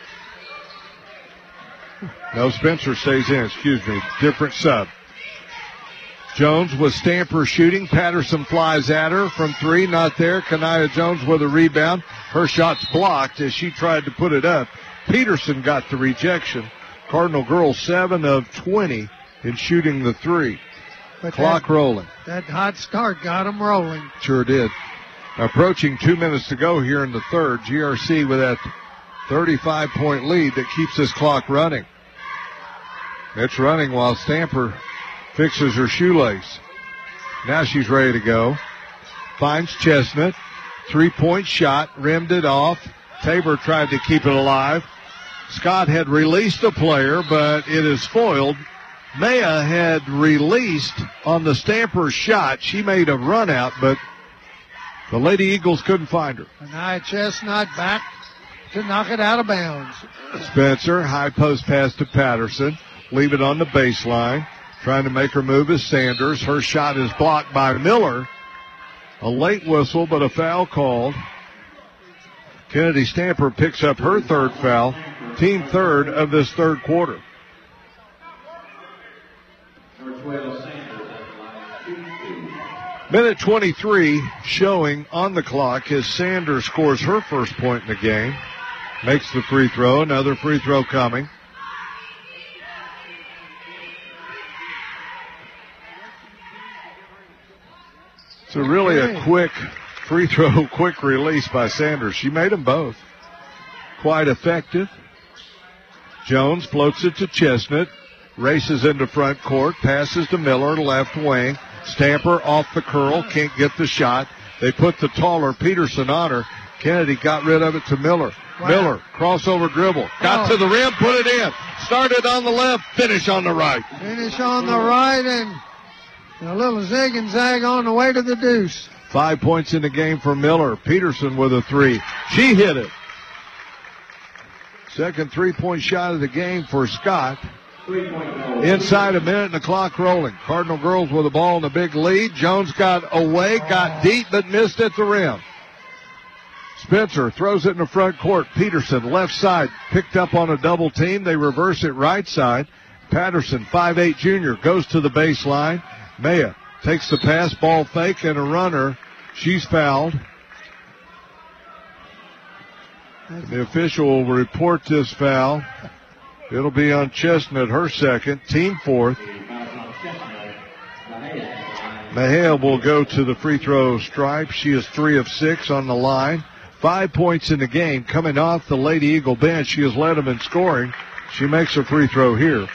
No, Spencer stays in, excuse me. Different sub. Jones with Stamper shooting. Patterson flies at her from three. Not there. Kanaya Jones with a rebound. Her shot's blocked as she tried to put it up. Peterson got the rejection. Cardinal girls seven of twenty in shooting the three. But Clock that, rolling. That hot start got them rolling. Sure did. Approaching two minutes to go here in the third. G R C with that thirty-five point lead that keeps this clock running. It's running while Stamper fixes her shoelace. Now she's ready to go. Finds Chestnut. Three-point shot. Rimmed it off. Tabor tried to keep it alive. Scott had released a player, but it is foiled. Maya had released on the Stamper shot. She made a run out, but the Lady Eagles couldn't find her. Kanaya Chestnut back to knock it out of bounds. Spencer, high post pass to Patterson. Leave it on the baseline. Trying to make her move is Sanders. Her shot is blocked by Miller. A late whistle, but a foul called. Kennedy Stamper picks up her third foul. Team third of this third quarter. Minute twenty-three showing on the clock as Sanders scores her first point in the game. Makes the free throw. Another free throw coming. So really a quick free throw, quick release by Sanders. She made them both. Quite effective. Jones floats it to Chestnut. Races into front court. Passes to Miller, left wing. Stamper off the curl. Can't get the shot. They put the taller Peterson on her. Kennedy got rid of it to Miller. Wow. Miller, crossover dribble. Got oh. to the rim, put it in. Started on the left, finish on the right. Finish on the right, and a little zig and zag on the way to the deuce. Five points in the game for Miller. Peterson with a three. She hit it. Second three-point shot of the game for Scott. Inside a minute and the clock rolling. Cardinal girls with the ball in a big lead. Jones got away, got deep, but missed at the rim. Spencer throws it in the front court. Peterson, left side, picked up on a double team. They reverse it right side. Patterson, five eight junior, goes to the baseline. Maya takes the pass, ball fake, and a runner. She's fouled. The official will report this foul. It'll be on Chestnut, her second, team fourth. Mejia will go to the free throw stripe. She is three of six on the line. Five points in the game. Coming off the Lady Eagle bench, she has led them in scoring. She makes a free throw here.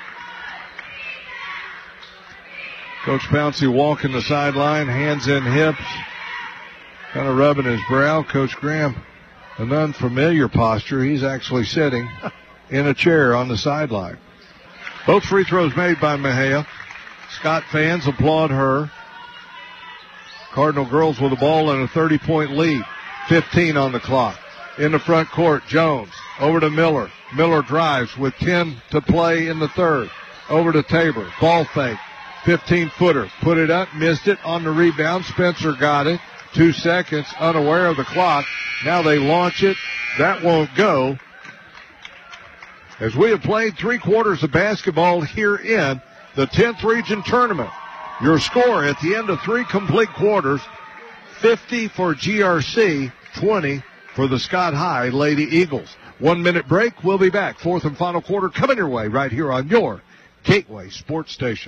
Coach Pouncey walking the sideline, hands in hips, kind of rubbing his brow. Coach Graham, an unfamiliar posture. He's actually sitting in a chair on the sideline. Both free throws made by Mejia. Scott fans applaud her. Cardinal girls with the ball in a thirty-point lead. fifteen on the clock. In the front court, Jones over to Miller. Miller drives with ten to play in the third. Over to Tabor. Ball fake. fifteen-footer. Put it up, missed it on the rebound. Spencer got it. Two seconds, unaware of the clock. Now they launch it. That won't go. As we have played three quarters of basketball here in the tenth Region Tournament. Your score at the end of three complete quarters, fifty for G R C, twenty for the Scott High Lady Eagles. One minute break. We'll be back. Fourth and final quarter coming your way right here on your Gateway Sports Station.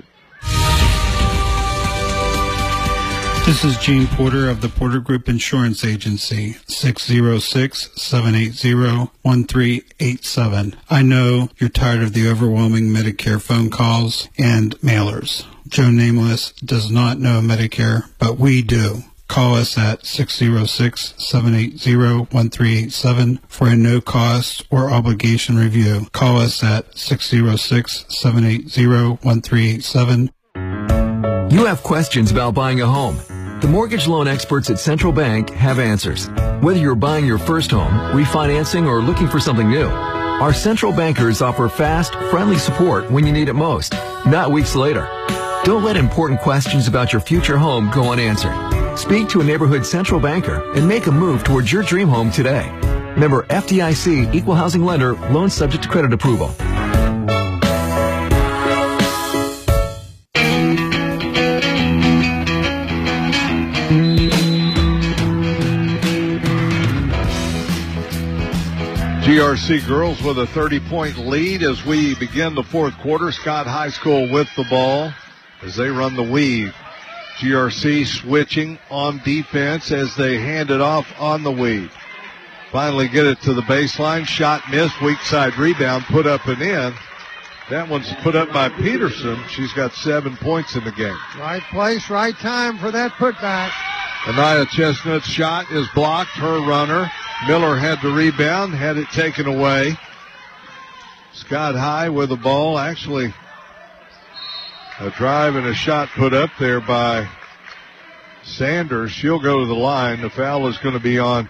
This is Gene Porter of the Porter Group Insurance Agency, six oh six, seven eight oh, one three eight seven. I know you're tired of the overwhelming Medicare phone calls and mailers. Joe Nameless does not know Medicare, but we do. Call us at six oh six, seven eight oh, one three eight seven for a no-cost or obligation review. Call us at six oh six, seven eight oh, one three eight seven. You have questions about buying a home. The mortgage loan experts at Central Bank have answers. Whether you're buying your first home, refinancing, or looking for something new, our Central Bankers offer fast, friendly support when you need it most, not weeks later. Don't let important questions about your future home go unanswered. Speak to a neighborhood Central Banker and make a move towards your dream home today. Member F D I C, Equal Housing Lender, loan subject to credit approval. G R C girls with a thirty-point lead as we begin the fourth quarter. Scott High School with the ball as they run the weave. G R C switching on defense as they hand it off on the weave. Finally get it to the baseline. Shot missed. Weak side rebound. Put up and in. That one's put up by Peterson. She's got seven points in the game. Right place, right time for that putback. Anaya Chestnut's shot is blocked. Her runner. Miller had the rebound, had it taken away. Scott High with the ball. Actually, a drive and a shot put up there by Sanders. She'll go to the line. The foul is going to be on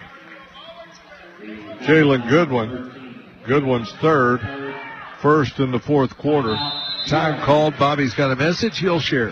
Jalen Goodwin. Goodwin's third. First in the fourth quarter. Time called. Bobby's got a message. He'll share.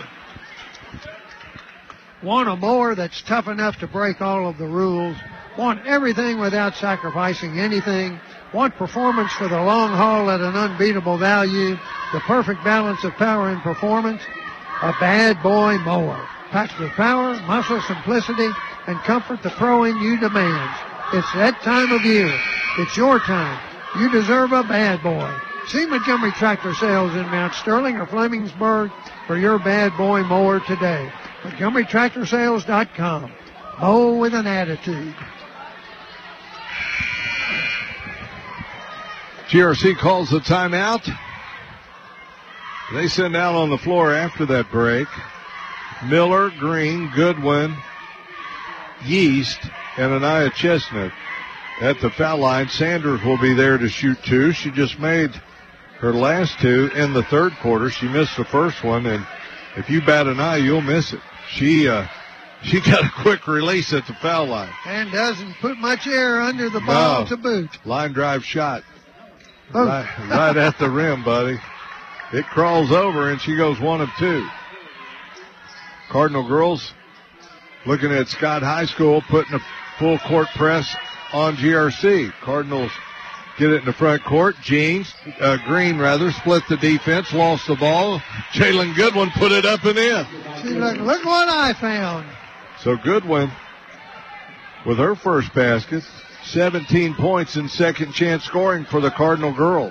Want a mower that's tough enough to break all of the rules. Want everything without sacrificing anything. Want performance for the long haul at an unbeatable value. The perfect balance of power and performance. A Bad Boy mower. Packed with power, muscle, simplicity, and comfort the pro in you demands. It's that time of year. It's your time. You deserve a Bad Boy. See Montgomery Tractor Sales in Mount Sterling or Flemingsburg for your Bad Boy mower today. Montgomery Tractor Sales dot com. Mow with an attitude. G R C calls the timeout. They send out on the floor after that break Miller, Green, Goodwin, Yeast, and Anaya Chestnut at the foul line. Sanders will be there to shoot two. She just made her last two in the third quarter. She missed the first one, and if you bat an eye, you'll miss it. She uh, she got a quick release at the foul line. And doesn't put much air under the ball No. to boot. Line drive shot. Oh. Right, right at the rim, buddy. It crawls over, and she goes one of two. Cardinal girls looking at Scott High School, putting a full court press on G R C. Cardinals get it in the front court. Jeans, uh, Green rather, split the defense, lost the ball. Jalen Goodwin put it up and in. See, look, look what I found. So Goodwin with her first basket, seventeen points in second chance scoring for the Cardinal girls.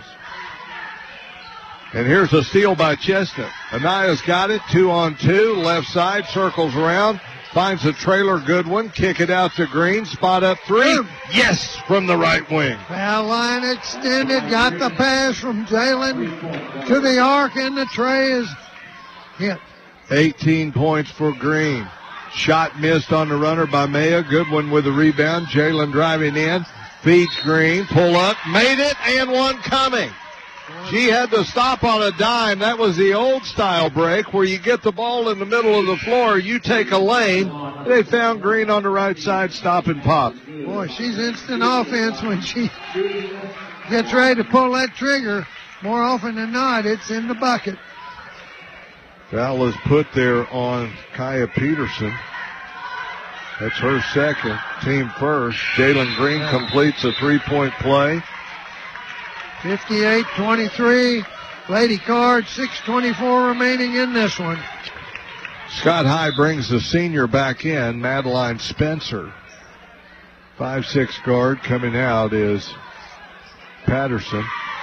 And here's a steal by Chestnut. Anaya's got it, two on two, left side, circles around, finds a trailer Goodwin, kick it out to Green, spot up three. Yes, from the right wing. Foul line extended, got the pass from Jalen to the arc, and the tray is hit. eighteen points for Green. Shot missed on the runner by Maya. Goodwin with the rebound. Jalen driving in, feeds Green, pull up, made it, and one coming. She had to stop on a dime. That was the old style break where you get the ball in the middle of the floor, you take a lane. They found Green on the right side, stop and pop. Boy, she's instant offense when she gets ready to pull that trigger. More often than not, it's in the bucket. Foul is put there on Kaya Peterson. That's her second, team first. Jalen Green completes a three-point play. fifty-eight twenty-three. Lady Card, six twenty-four remaining in this one. Scott High brings the senior back in, Madeline Spencer. five six guard coming out is Patterson.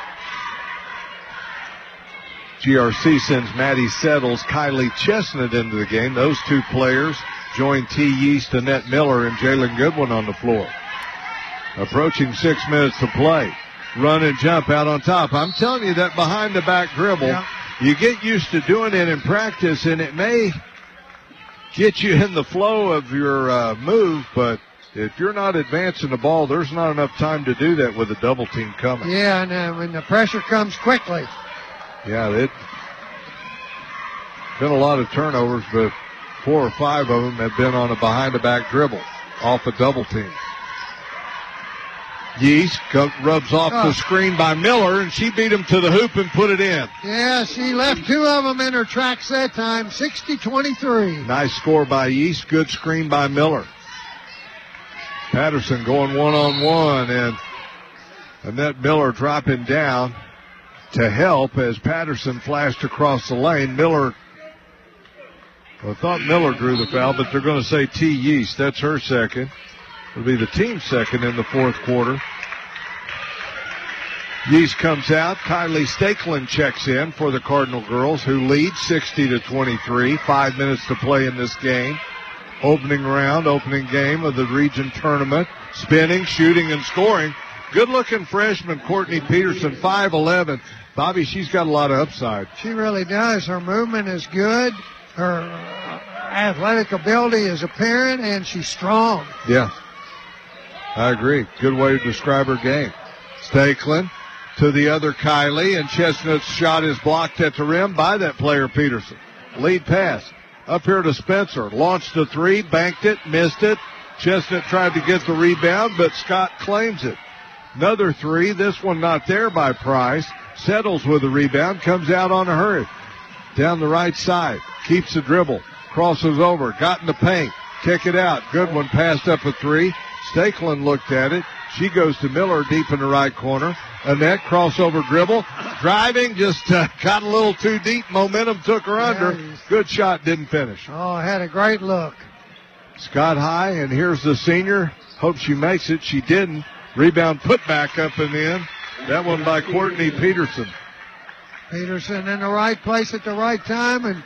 G R C sends Maddie Settles, Kylie Chestnut into the game. Those two players join T. Yeast, Annette Miller, and Jalen Goodwin on the floor. Approaching six minutes to play. Run and jump out on top. I'm telling you that behind the back dribble, yeah. You get used to doing it in practice, and it may get you in the flow of your uh, move, but if you're not advancing the ball, there's not enough time to do that with a double team coming. Yeah, and uh, when the pressure comes quickly. Yeah, it's been a lot of turnovers, but four or five of them have been on a behind-the-back dribble off a double team. Yeast rubs off oh. the screen by Miller, and she beat him to the hoop and put it in. Yeah, she left two of them in her tracks that time, sixty twenty-three. Nice score by Yeast, good screen by Miller. Patterson going one-on-one, and Annette Miller dropping down to help as Patterson flashed across the lane. Miller, well, I thought Miller drew the foul, but they're going to say T. Yeast. That's her second. It'll be the team's second in the fourth quarter. Yeast comes out. Kylie Stakelin checks in for the Cardinal girls, who lead sixty to twenty-three. Five minutes to play in this game. Opening round, opening game of the region tournament. Spinning, shooting, and scoring. Good-looking freshman Courtney Peterson, five eleven. Bobby, she's got a lot of upside. She really does. Her movement is good. Her athletic ability is apparent, and she's strong. Yeah, I agree. Good way to describe her game. Stakelin to the other Kylie, and Chestnut's shot is blocked at the rim by that player, Peterson. Lead pass. Up here to Spencer. Launched a three, banked it, missed it. Chestnut tried to get the rebound, but Scott claims it. Another three, this one not there by Price. Settles with the rebound, comes out on a hurry. Down the right side, keeps the dribble, crosses over, got in the paint, kick it out. Good one, passed up a three. Stakelin looked at it. She goes to Miller deep in the right corner. Annette, crossover dribble, driving, just uh, got a little too deep. Momentum took her under. Good shot, didn't finish. Oh, had a great look. Scott High, and here's the senior. Hope she makes it. She didn't. Rebound put back up and in. That one by Courtney Peterson. Peterson in the right place at the right time, and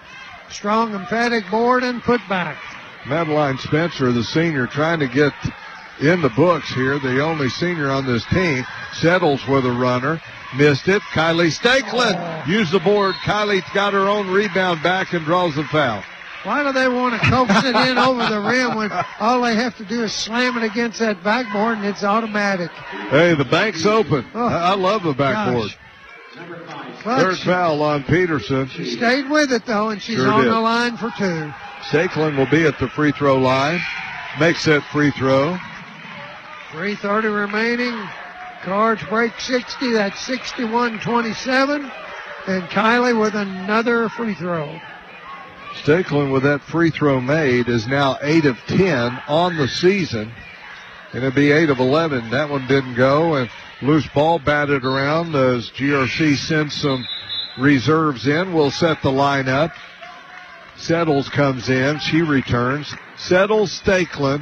strong, emphatic board and put back. Madeline Spencer, the senior, trying to get in the books here, the only senior on this team. Settles with a runner. Missed it. Kylie Stakelin oh. used the board. Kylie got her own rebound back and draws the foul. Why do they want to coax it in over the rim when all they have to do is slam it against that backboard and it's automatic? Hey, the bank's open. Oh, I love the backboard. Third foul on Peterson. She stayed with it, though, and she's sure on did. the line for two. Stakelin will be at the free throw line. Makes that free throw. three thirty remaining. Cards break sixty. That's sixty-one twenty-seven. And Kylie with another free throw. Stakelin with that free throw made is now eight of ten on the season. And it'll be eight of eleven. That one didn't go. And loose ball batted around as G R C sends some reserves in. We'll set the line up. Settles comes in. She returns. Settles, Stakelin,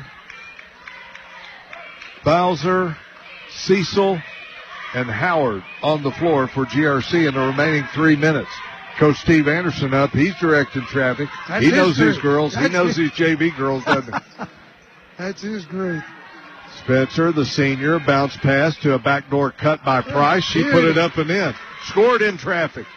Bowser, Cecil, and Howard on the floor for G R C in the remaining three minutes. Coach Steve Anderson up. He's directing traffic. That's he knows group. these girls. That's he knows his. these J V girls, doesn't he? That's his group. Spencer, the senior, bounce pass to a backdoor cut by Price. She put it up and in. Scored in traffic.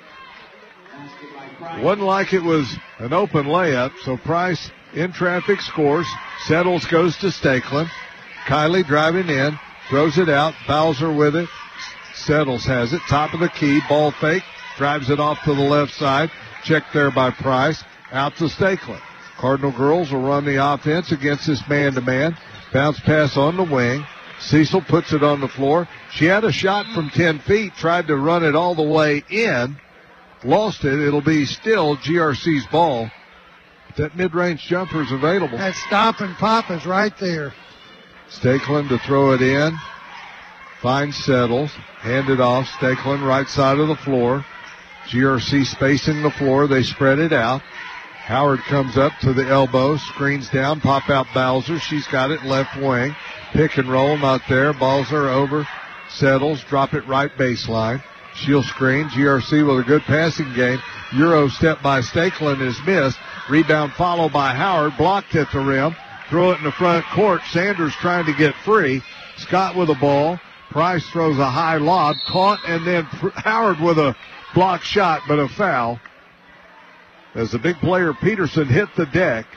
Wasn't like it was an open layup, so Price in traffic scores. Settles goes to Stakelin. Kylie driving in, throws it out. Bowser with it. Settles has it. Top of the key, ball fake. Drives it off to the left side. Checked there by Price. Out to Stakelin. Cardinal girls will run the offense against this man-to-man. Bounce pass on the wing. Cecil puts it on the floor. She had a shot from ten feet, tried to run it all the way in. Lost it. It'll be still G R C's ball. That mid-range jumper is available. That stop and pop is right there. Stakelin to throw it in. Finds Settles. Hand it off. Stakelin right side of the floor. G R C spacing the floor. They spread it out. Howard comes up to the elbow. Screens down. Pop out Bowser. She's got it left wing. Pick and roll. Not there. Bowser over. Settles. Drop it right baseline. She'll screen. G R C with a good passing game. Euro step by Stakelin is missed. Rebound followed by Howard. Blocked at the rim. Throw it in the front court. Sanders trying to get free. Scott with the ball. Price throws a high lob. Caught, and then Howard with a block shot, but a foul. As the big player Peterson hit the deck.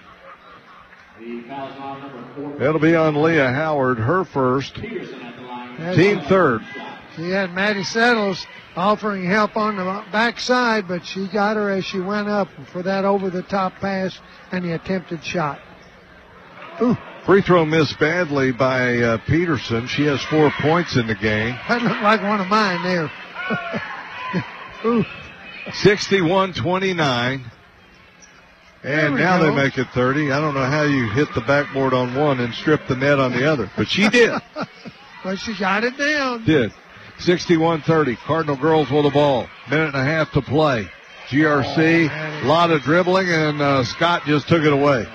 It'll be on Leah Howard, her first. Team third. She had Maddie Settles offering help on the backside, but she got her as she went up for that over-the-top pass and the attempted shot. Ooh. Free throw missed badly by uh, Peterson. She has four points in the game. That looked like one of mine there. Ooh. sixty-one twenty-nine. And now go. They make it thirty. I don't know how you hit the backboard on one and strip the net on the other, but she did. But she got it down. Did. sixty-one thirty. Cardinal girls with the ball. Minute and a half to play. G R C, a oh, lot of dribbling, and uh, Scott just took it away.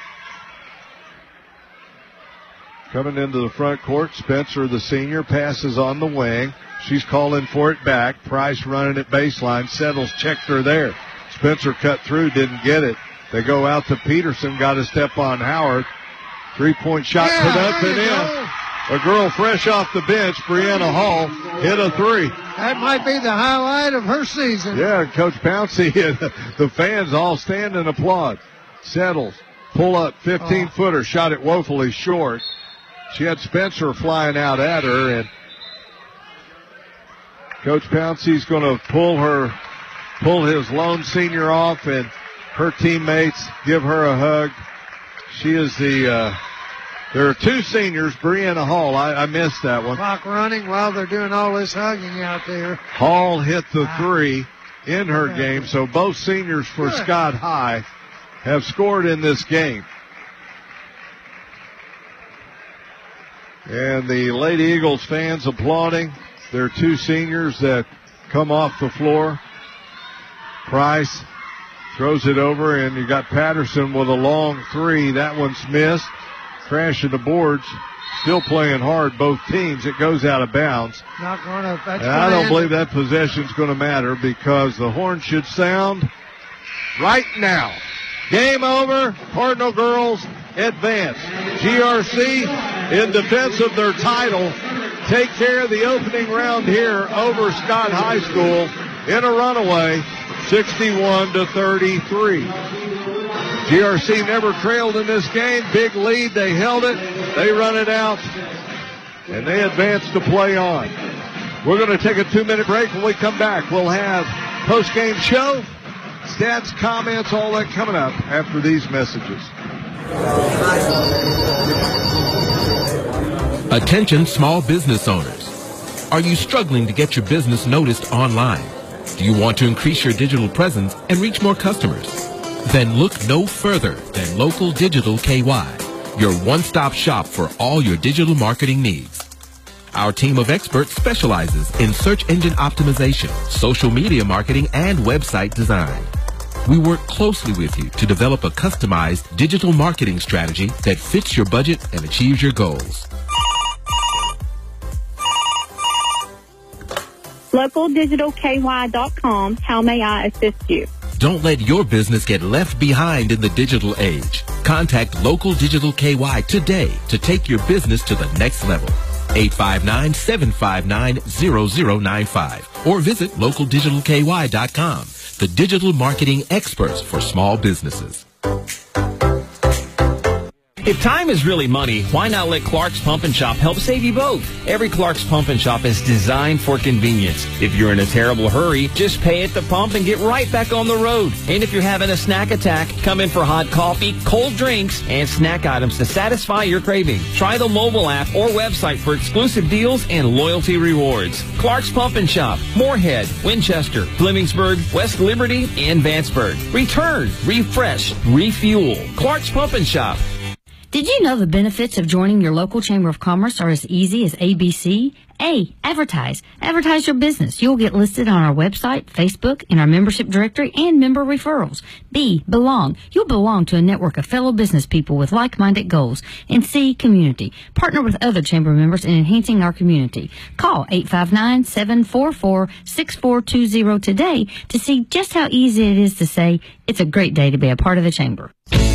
Coming into the front court, Spencer, the senior, passes on the wing. She's calling for it back. Price running at baseline. Settles checked her there. Spencer cut through, didn't get it. They go out to Peterson, got a step on Howard. Three-point shot yeah, put up and in. A girl fresh off the bench, Brianna Hall, hit a three. That might be the highlight of her season. Yeah, Coach Pouncey and the fans all stand and applaud. Settles, pull up, fifteen-footer, oh. Shot it woefully short. She had Spencer flying out at her, and Coach Pouncey's going to pull her, pull his lone senior off, and her teammates give her a hug. She is the, uh, there are two seniors, Brianna Hall. I, I missed that one. Clock running while they're doing all this hugging out there. Hall hit the three in her game, so both seniors for Good. Scott High have scored in this game. And the Lady Eagles fans applauding. There are two seniors that come off the floor. Price throws it over, and you got Patterson with a long three. That one's missed. Crashing the boards. Still playing hard, both teams. It goes out of bounds. Not going to. I don't believe that possession's going to matter because the horn should sound right now. Game over. Cardinal girls advance. G R C, in defense of their title, take care of the opening round here over Scott High School in a runaway, sixty-one to thirty-three. G R C never trailed in this game. Big lead. They held it. They run it out, and they advance to play on. We're going to take a two-minute break. When we come back, we'll have post-game show, stats, comments, all that coming up after these messages. Attention small business owners. Are you struggling to get your business noticed online? Do you want to increase your digital presence and reach more customers? Then look no further than Local Digital K Y, your one-stop shop for all your digital marketing needs. Our team of experts specializes in search engine optimization, social media marketing, and website design. We work closely with you to develop a customized digital marketing strategy that fits your budget and achieves your goals. local digital k y dot com. How may I assist you? Don't let your business get left behind in the digital age. Contact Local Digital K Y today to take your business to the next level. eight five nine, seven five nine, zero zero nine five or visit local digital k y dot com, the digital marketing experts for small businesses. If time is really money, why not let Clark's Pump and Shop help save you both? Every Clark's Pump and Shop is designed for convenience. If you're in a terrible hurry, just pay at the pump and get right back on the road. And if you're having a snack attack, come in for hot coffee, cold drinks, and snack items to satisfy your craving. Try the mobile app or website for exclusive deals and loyalty rewards. Clark's Pump and Shop, Moorhead, Winchester, Flemingsburg, West Liberty, and Vanceburg. Return, refresh, refuel. Clark's Pump and Shop. Did you know the benefits of joining your local Chamber of Commerce are as easy as A B C? A. Advertise. Advertise your business. You'll get listed on our website, Facebook, in our membership directory, and member referrals. B. Belong. You'll belong to a network of fellow business people with like-minded goals. And C. Community. Partner with other Chamber members in enhancing our community. Call eight five nine, seven four four, six four two zero today to see just how easy it is to say, it's a great day to be a part of the Chamber.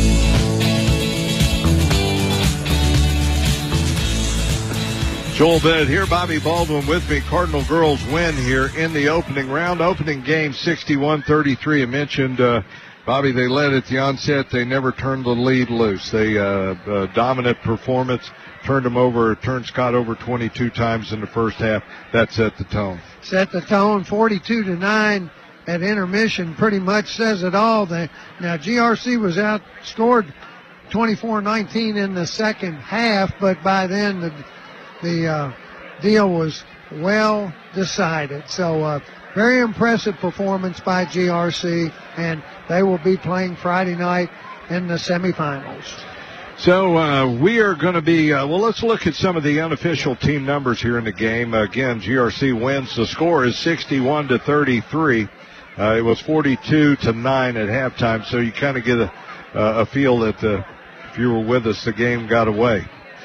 Joel Bennett here, Bobby Baldwin with me. Cardinal girls win here in the opening round. Opening game sixty-one thirty-three. I mentioned, uh, Bobby, they led at the onset. They never turned the lead loose. They, uh, uh, dominant performance, turned them over, turned Scott over twenty-two times in the first half. That set the tone. Set the tone, forty-two to nine at intermission, pretty much says it all. They, now, G R C was outscored twenty-four nineteen in the second half, but by then the The uh, deal was well decided. So uh, very impressive performance by G R C, and they will be playing Friday night in the semifinals. So uh, we are going to be, uh, well, let's look at some of the unofficial team numbers here in the game. Uh, again, G R C wins. The score is sixty-one to thirty-three. Uh, it was forty-two to nine at halftime, so you kind of get a, uh, a feel that uh, if you were with us, the game got away.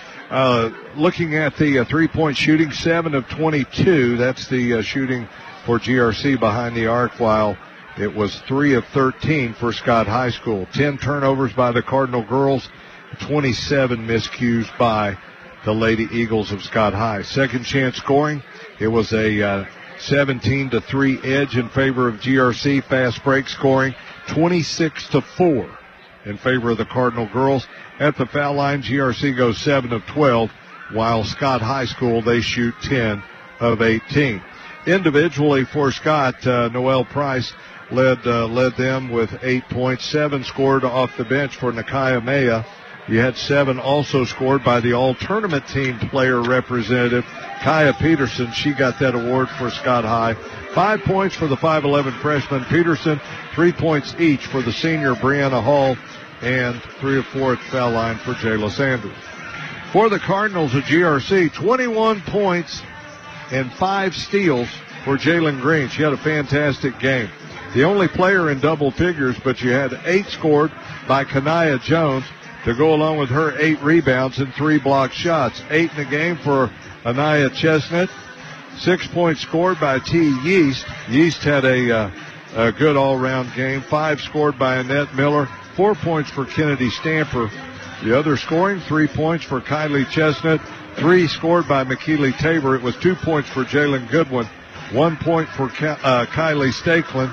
Uh, looking at the uh, three-point shooting, seven of twenty-two. That's the uh, shooting for G R C behind the arc, while it was three of thirteen for Scott High School. ten turnovers by the Cardinal girls, twenty-seven miscues by the Lady Eagles of Scott High. Second chance scoring, it was a uh, seventeen to three edge in favor of G R C. Fast break scoring, twenty-six to four in favor of the Cardinal girls. At the foul line, G R C goes seven of twelve, while Scott High School, they shoot ten of eighteen. Individually for Scott, uh, Noelle Price led uh, led them with eight points, seven scored off the bench for Nakia Maya. You had seven also scored by the all-tournament team player representative, Kaya Peterson. She got that award for Scott High. Five points for the five eleven freshman Peterson, three points each for the senior Brianna Hall, and three of four at the foul line for Jayla Sanders. For the Cardinals of G R C, twenty-one points and five steals for Jalen Green. She had a fantastic game. The only player in double figures, but you had eight scored by Kanaya Jones to go along with her eight rebounds and three blocked shots. Eight in the game for Anaya Chestnut. Six points scored by T. Yeast. Yeast had a uh, a good all-round game. Five scored by Annette Miller, four points for Kennedy Stamper. The other scoring, three points for Kylie Chestnut, three scored by McKeely Tabor. It was two points for Jalen Goodwin, one point for Ka- uh, Kylie Stakelin,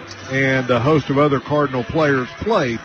and a host of other Cardinal players played,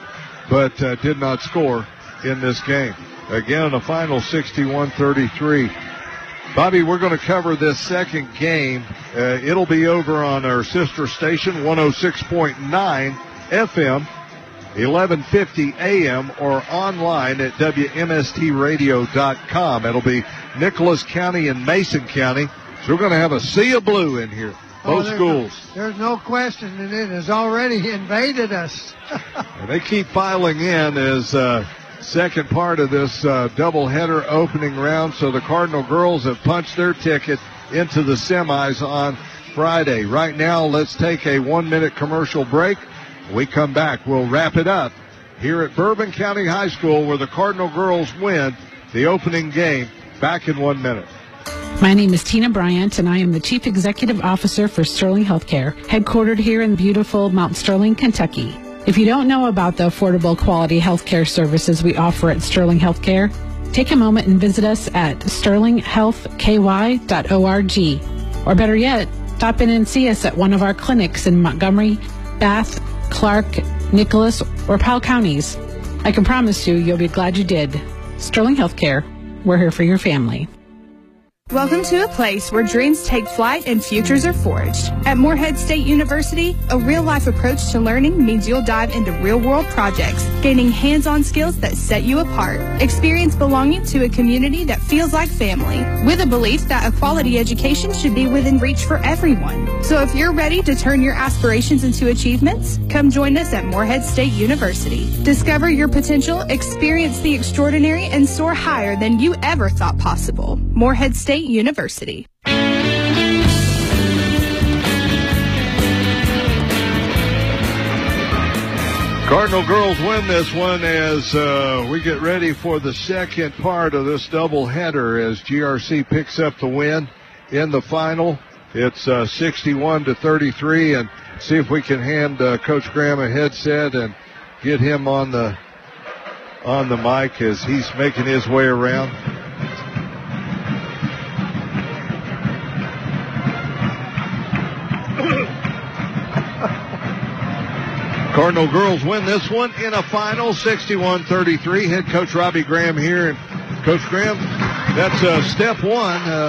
but uh, did not score in this game. Again, a final sixty-one thirty-three. Bobby, we're going to cover this second game. Uh, it'll be over on our sister station, one oh six point nine F M, eleven fifty A M, or online at W M S T radio dot com. It'll be Nicholas County and Mason County. So we're going to have a sea of blue in here, both oh, schools. No, there's no question that it has already invaded us. And they keep filing in as uh, second part of this uh, doubleheader opening round. So the Cardinal girls have punched their ticket into the semis on Friday. Right now, let's take a one-minute commercial break. When we come back, we'll wrap it up here at Bourbon County High School, where the Cardinal girls win the opening game. Back in one minute. My name is Tina Bryant, and I am the Chief Executive Officer for Sterling Healthcare, headquartered here in beautiful Mount Sterling, Kentucky. If you don't know about the affordable quality healthcare services we offer at Sterling Healthcare, take a moment and visit us at sterling health k y dot org. Or better yet, stop in and see us at one of our clinics in Montgomery, Bath, Clark, Nicholas, or Powell counties. I can promise you, you'll be glad you did. Sterling Healthcare, we're here for your family. Welcome to a place where dreams take flight and futures are forged. At Morehead State University, a real-life approach to learning means you'll dive into real-world projects, gaining hands-on skills that set you apart. Experience belonging to a community that feels like family, with a belief that a quality education should be within reach for everyone. So if you're ready to turn your aspirations into achievements, come join us at Morehead State University. Discover your potential, experience the extraordinary, and soar higher than you ever thought possible. Morehead State University. Cardinal girls win this one as uh, we get ready for the second part of this doubleheader as G R C picks up the win in the final. It's uh, sixty-one to thirty-three, and see if we can hand uh, Coach Graham a headset and get him on the on the mic as he's making his way around. Cardinal girls win this one in a final, sixty-one thirty-three. Head coach Robbie Graham here. And Coach Graham, that's uh, step one. Uh,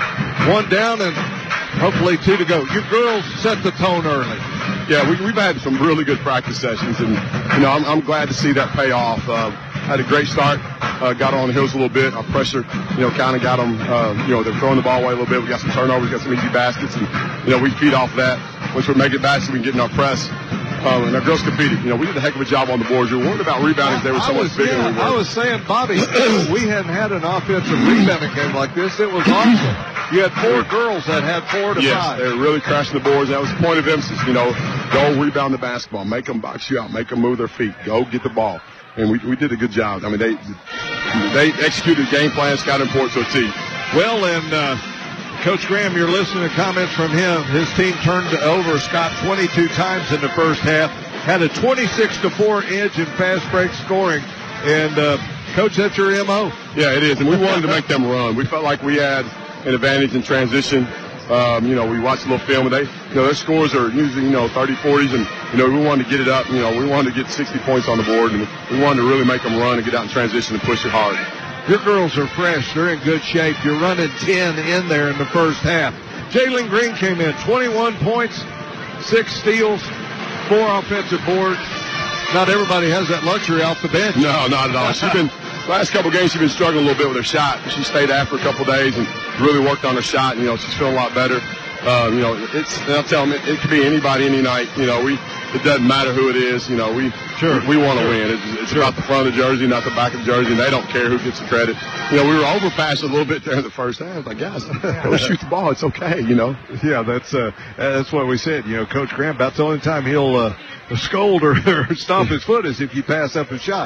one down and hopefully two to go. Your girls set the tone early. Yeah, we, we've had some really good practice sessions, and, you know, I'm, I'm glad to see that pay off. Uh, had a great start. Uh, got on the heels a little bit. Our pressure, you know, kind of got them, uh, you know, they're throwing the ball away a little bit. We got some turnovers, got some easy baskets, and, you know, we feed off of that. Once we make it back so we can get in our press. Um, and our girls competed. You know, we did a heck of a job on the boards. We were worried about rebounding. They were so was, much bigger yeah, than we were. I was saying, Bobby, we hadn't had an offensive rebounding game like this. It was awesome. You had four girls that had four to yes, five. They were really crashing the boards. That was the point of emphasis. You know, go rebound the basketball. Make them box you out. Make them move their feet. Go get the ball. And we we did a good job. I mean, they they executed game plans, got important to a T. Well, and uh, Coach Graham, you're listening to comments from him. His team turned over Scott twenty-two times in the first half. Had a twenty-six to four edge in fast break scoring. And, uh, Coach, that's your M O. Yeah, it is. And we wanted to make them run. We felt like we had an advantage in transition. Um, you know, we watched a little film, and they, you know, their scores are usually, you know, thirty, forties, and, you know, we wanted to get it up. You know, we wanted to get sixty points on the board, and we wanted to really make them run and get out in transition and push it hard. Your girls are fresh. They're in good shape. You're running ten in there in the first half. Jalen Green came in, twenty-one points, six steals, four offensive boards. Not everybody has that luxury off the bench. No, not at all. She's been, last couple of games, she's been struggling a little bit with her shot. She stayed after a couple of days and really worked on her shot. You know, she's feeling a lot better. Um, you know, it's, and I'll tell them, it, it could be anybody, any night. You know, we, it doesn't matter who it is. You know, we, sure. we, we want to sure. win. It's, it's sure. about the front of the jersey, not the back of the jersey. And they don't care who gets the credit. You know, we were overpassed a little bit there in the first half. Like, guys, go shoot the ball. It's okay, you know. Yeah, that's, uh, that's what we said. You know, Coach Graham, about the only time he'll, uh, scold or, or stomp his foot is if you pass up a shot.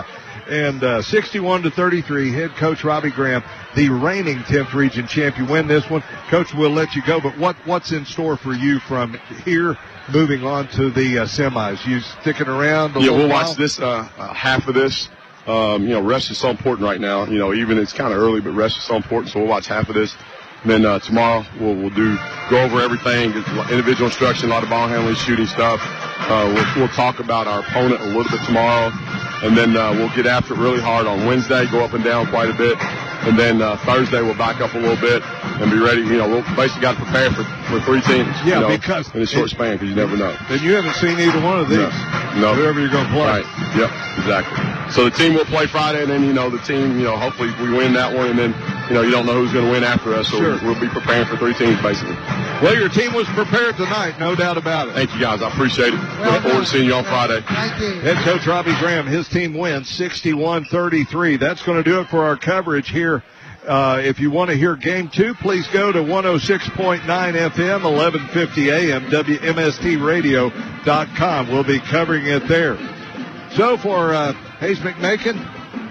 And uh, sixty-one to thirty-three, head coach Robbie Graham, the reigning tenth region champion, win this one. Coach, we'll let you go, but what what's in store for you from here moving on to the uh, semis? You sticking around a Yeah, little we'll while? watch this, uh, uh, half of this. Um, you know, rest is so important right now. You know, even it's kind of early, but rest is so important, so we'll watch half of this. And then uh, tomorrow we'll, we'll do go over everything, individual instruction, a lot of ball handling, shooting stuff. Uh, we'll, we'll talk about our opponent a little bit tomorrow, and then uh, we'll get after it really hard on Wednesday, go up and down quite a bit, and then uh, Thursday we'll back up a little bit and be ready. You know, we'll basically got to prepare for, for three teams. Yeah, you know, because in a short span, because you never know. And you haven't seen either one of these. No, no. Whoever you're going to play. Right. Yep. Exactly. So the team will play Friday, and then you know the team. You know, hopefully we win that one, and then you know you don't know who's going to win after us. So Sure. we'll be preparing for three teams basically. Well, your team was prepared tonight, no doubt about it. Thank you guys. I appreciate it. Well Look forward done. to seeing you on Friday. Thank you. Head coach Robbie Graham, his team wins sixty-one thirty-three. That's going to do it for our coverage here. Uh, if you want to hear game two, please go to one oh six point nine F M, eleven fifty A M, W M S T radio dot com. We'll be covering it there. So for uh, Hayes McMakin,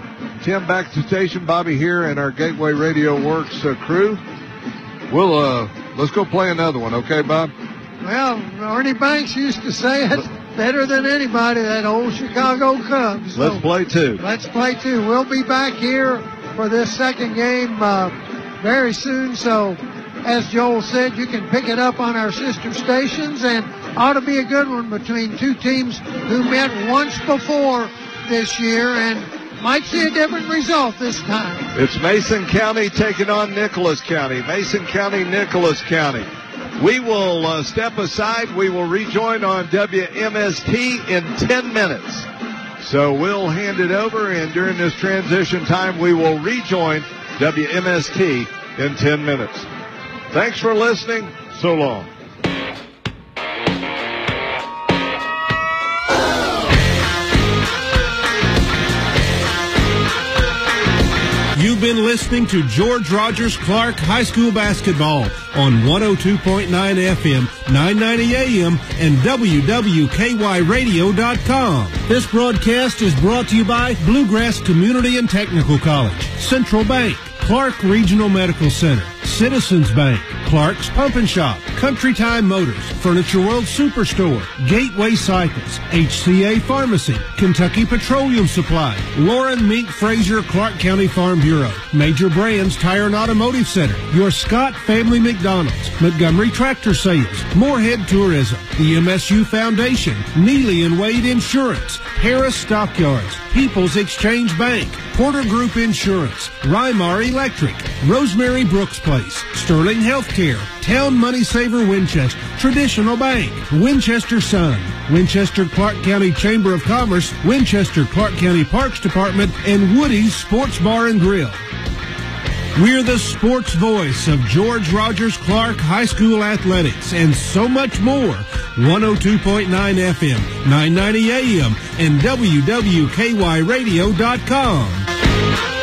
Tim back to the station, Bobby here, and our Gateway Radio Works uh, crew, we'll uh, let's go play another one, okay, Bob? Well, Ernie Banks used to say it better than anybody, that old Chicago Cubs. So Let's play two. Let's play two. We'll be back here for this second game uh, very soon. So, as Joel said, you can pick it up on our sister stations, and ought to be a good one between two teams who met once before this year and might see a different result this time. It's Mason County taking on Nicholas County. Mason County, Nicholas County. We will uh, step aside. We will rejoin on W M S T in ten minutes. So we'll hand it over, and during this transition time, we will rejoin W M S T in ten minutes. Thanks for listening. So long. You've been listening to George Rogers Clark High School basketball on one oh two point nine F M, nine ninety A M, and W W K Y radio dot com. This broadcast is brought to you by Bluegrass Community and Technical College, Central Bank, Clark Regional Medical Center, Citizens Bank, Clark's Pump and Shop, Country Time Motors, Furniture World Superstore, Gateway Cycles, H C A Pharmacy, Kentucky Petroleum Supply, Lauren Mink Fraser Clark County Farm Bureau, Major Brands Tire and Automotive Center, your Scott Family McDonald's, Montgomery Tractor Sales, Moorhead Tourism, the M S U Foundation, Neely and Wade Insurance, Harris Stockyards, People's Exchange Bank, Porter Group Insurance, Rymar Electric, Rosemary Brooks Place, Sterling Healthcare, Town Money Saver Winchester, Traditional Bank, Winchester Sun, Winchester Clark County Chamber of Commerce, Winchester Clark County Parks Department, and Woody's Sports Bar and Grill. We're the sports voice of George Rogers Clark High School athletics and so much more. one oh two point nine F M, nine ninety A M, and W W K Y radio dot com.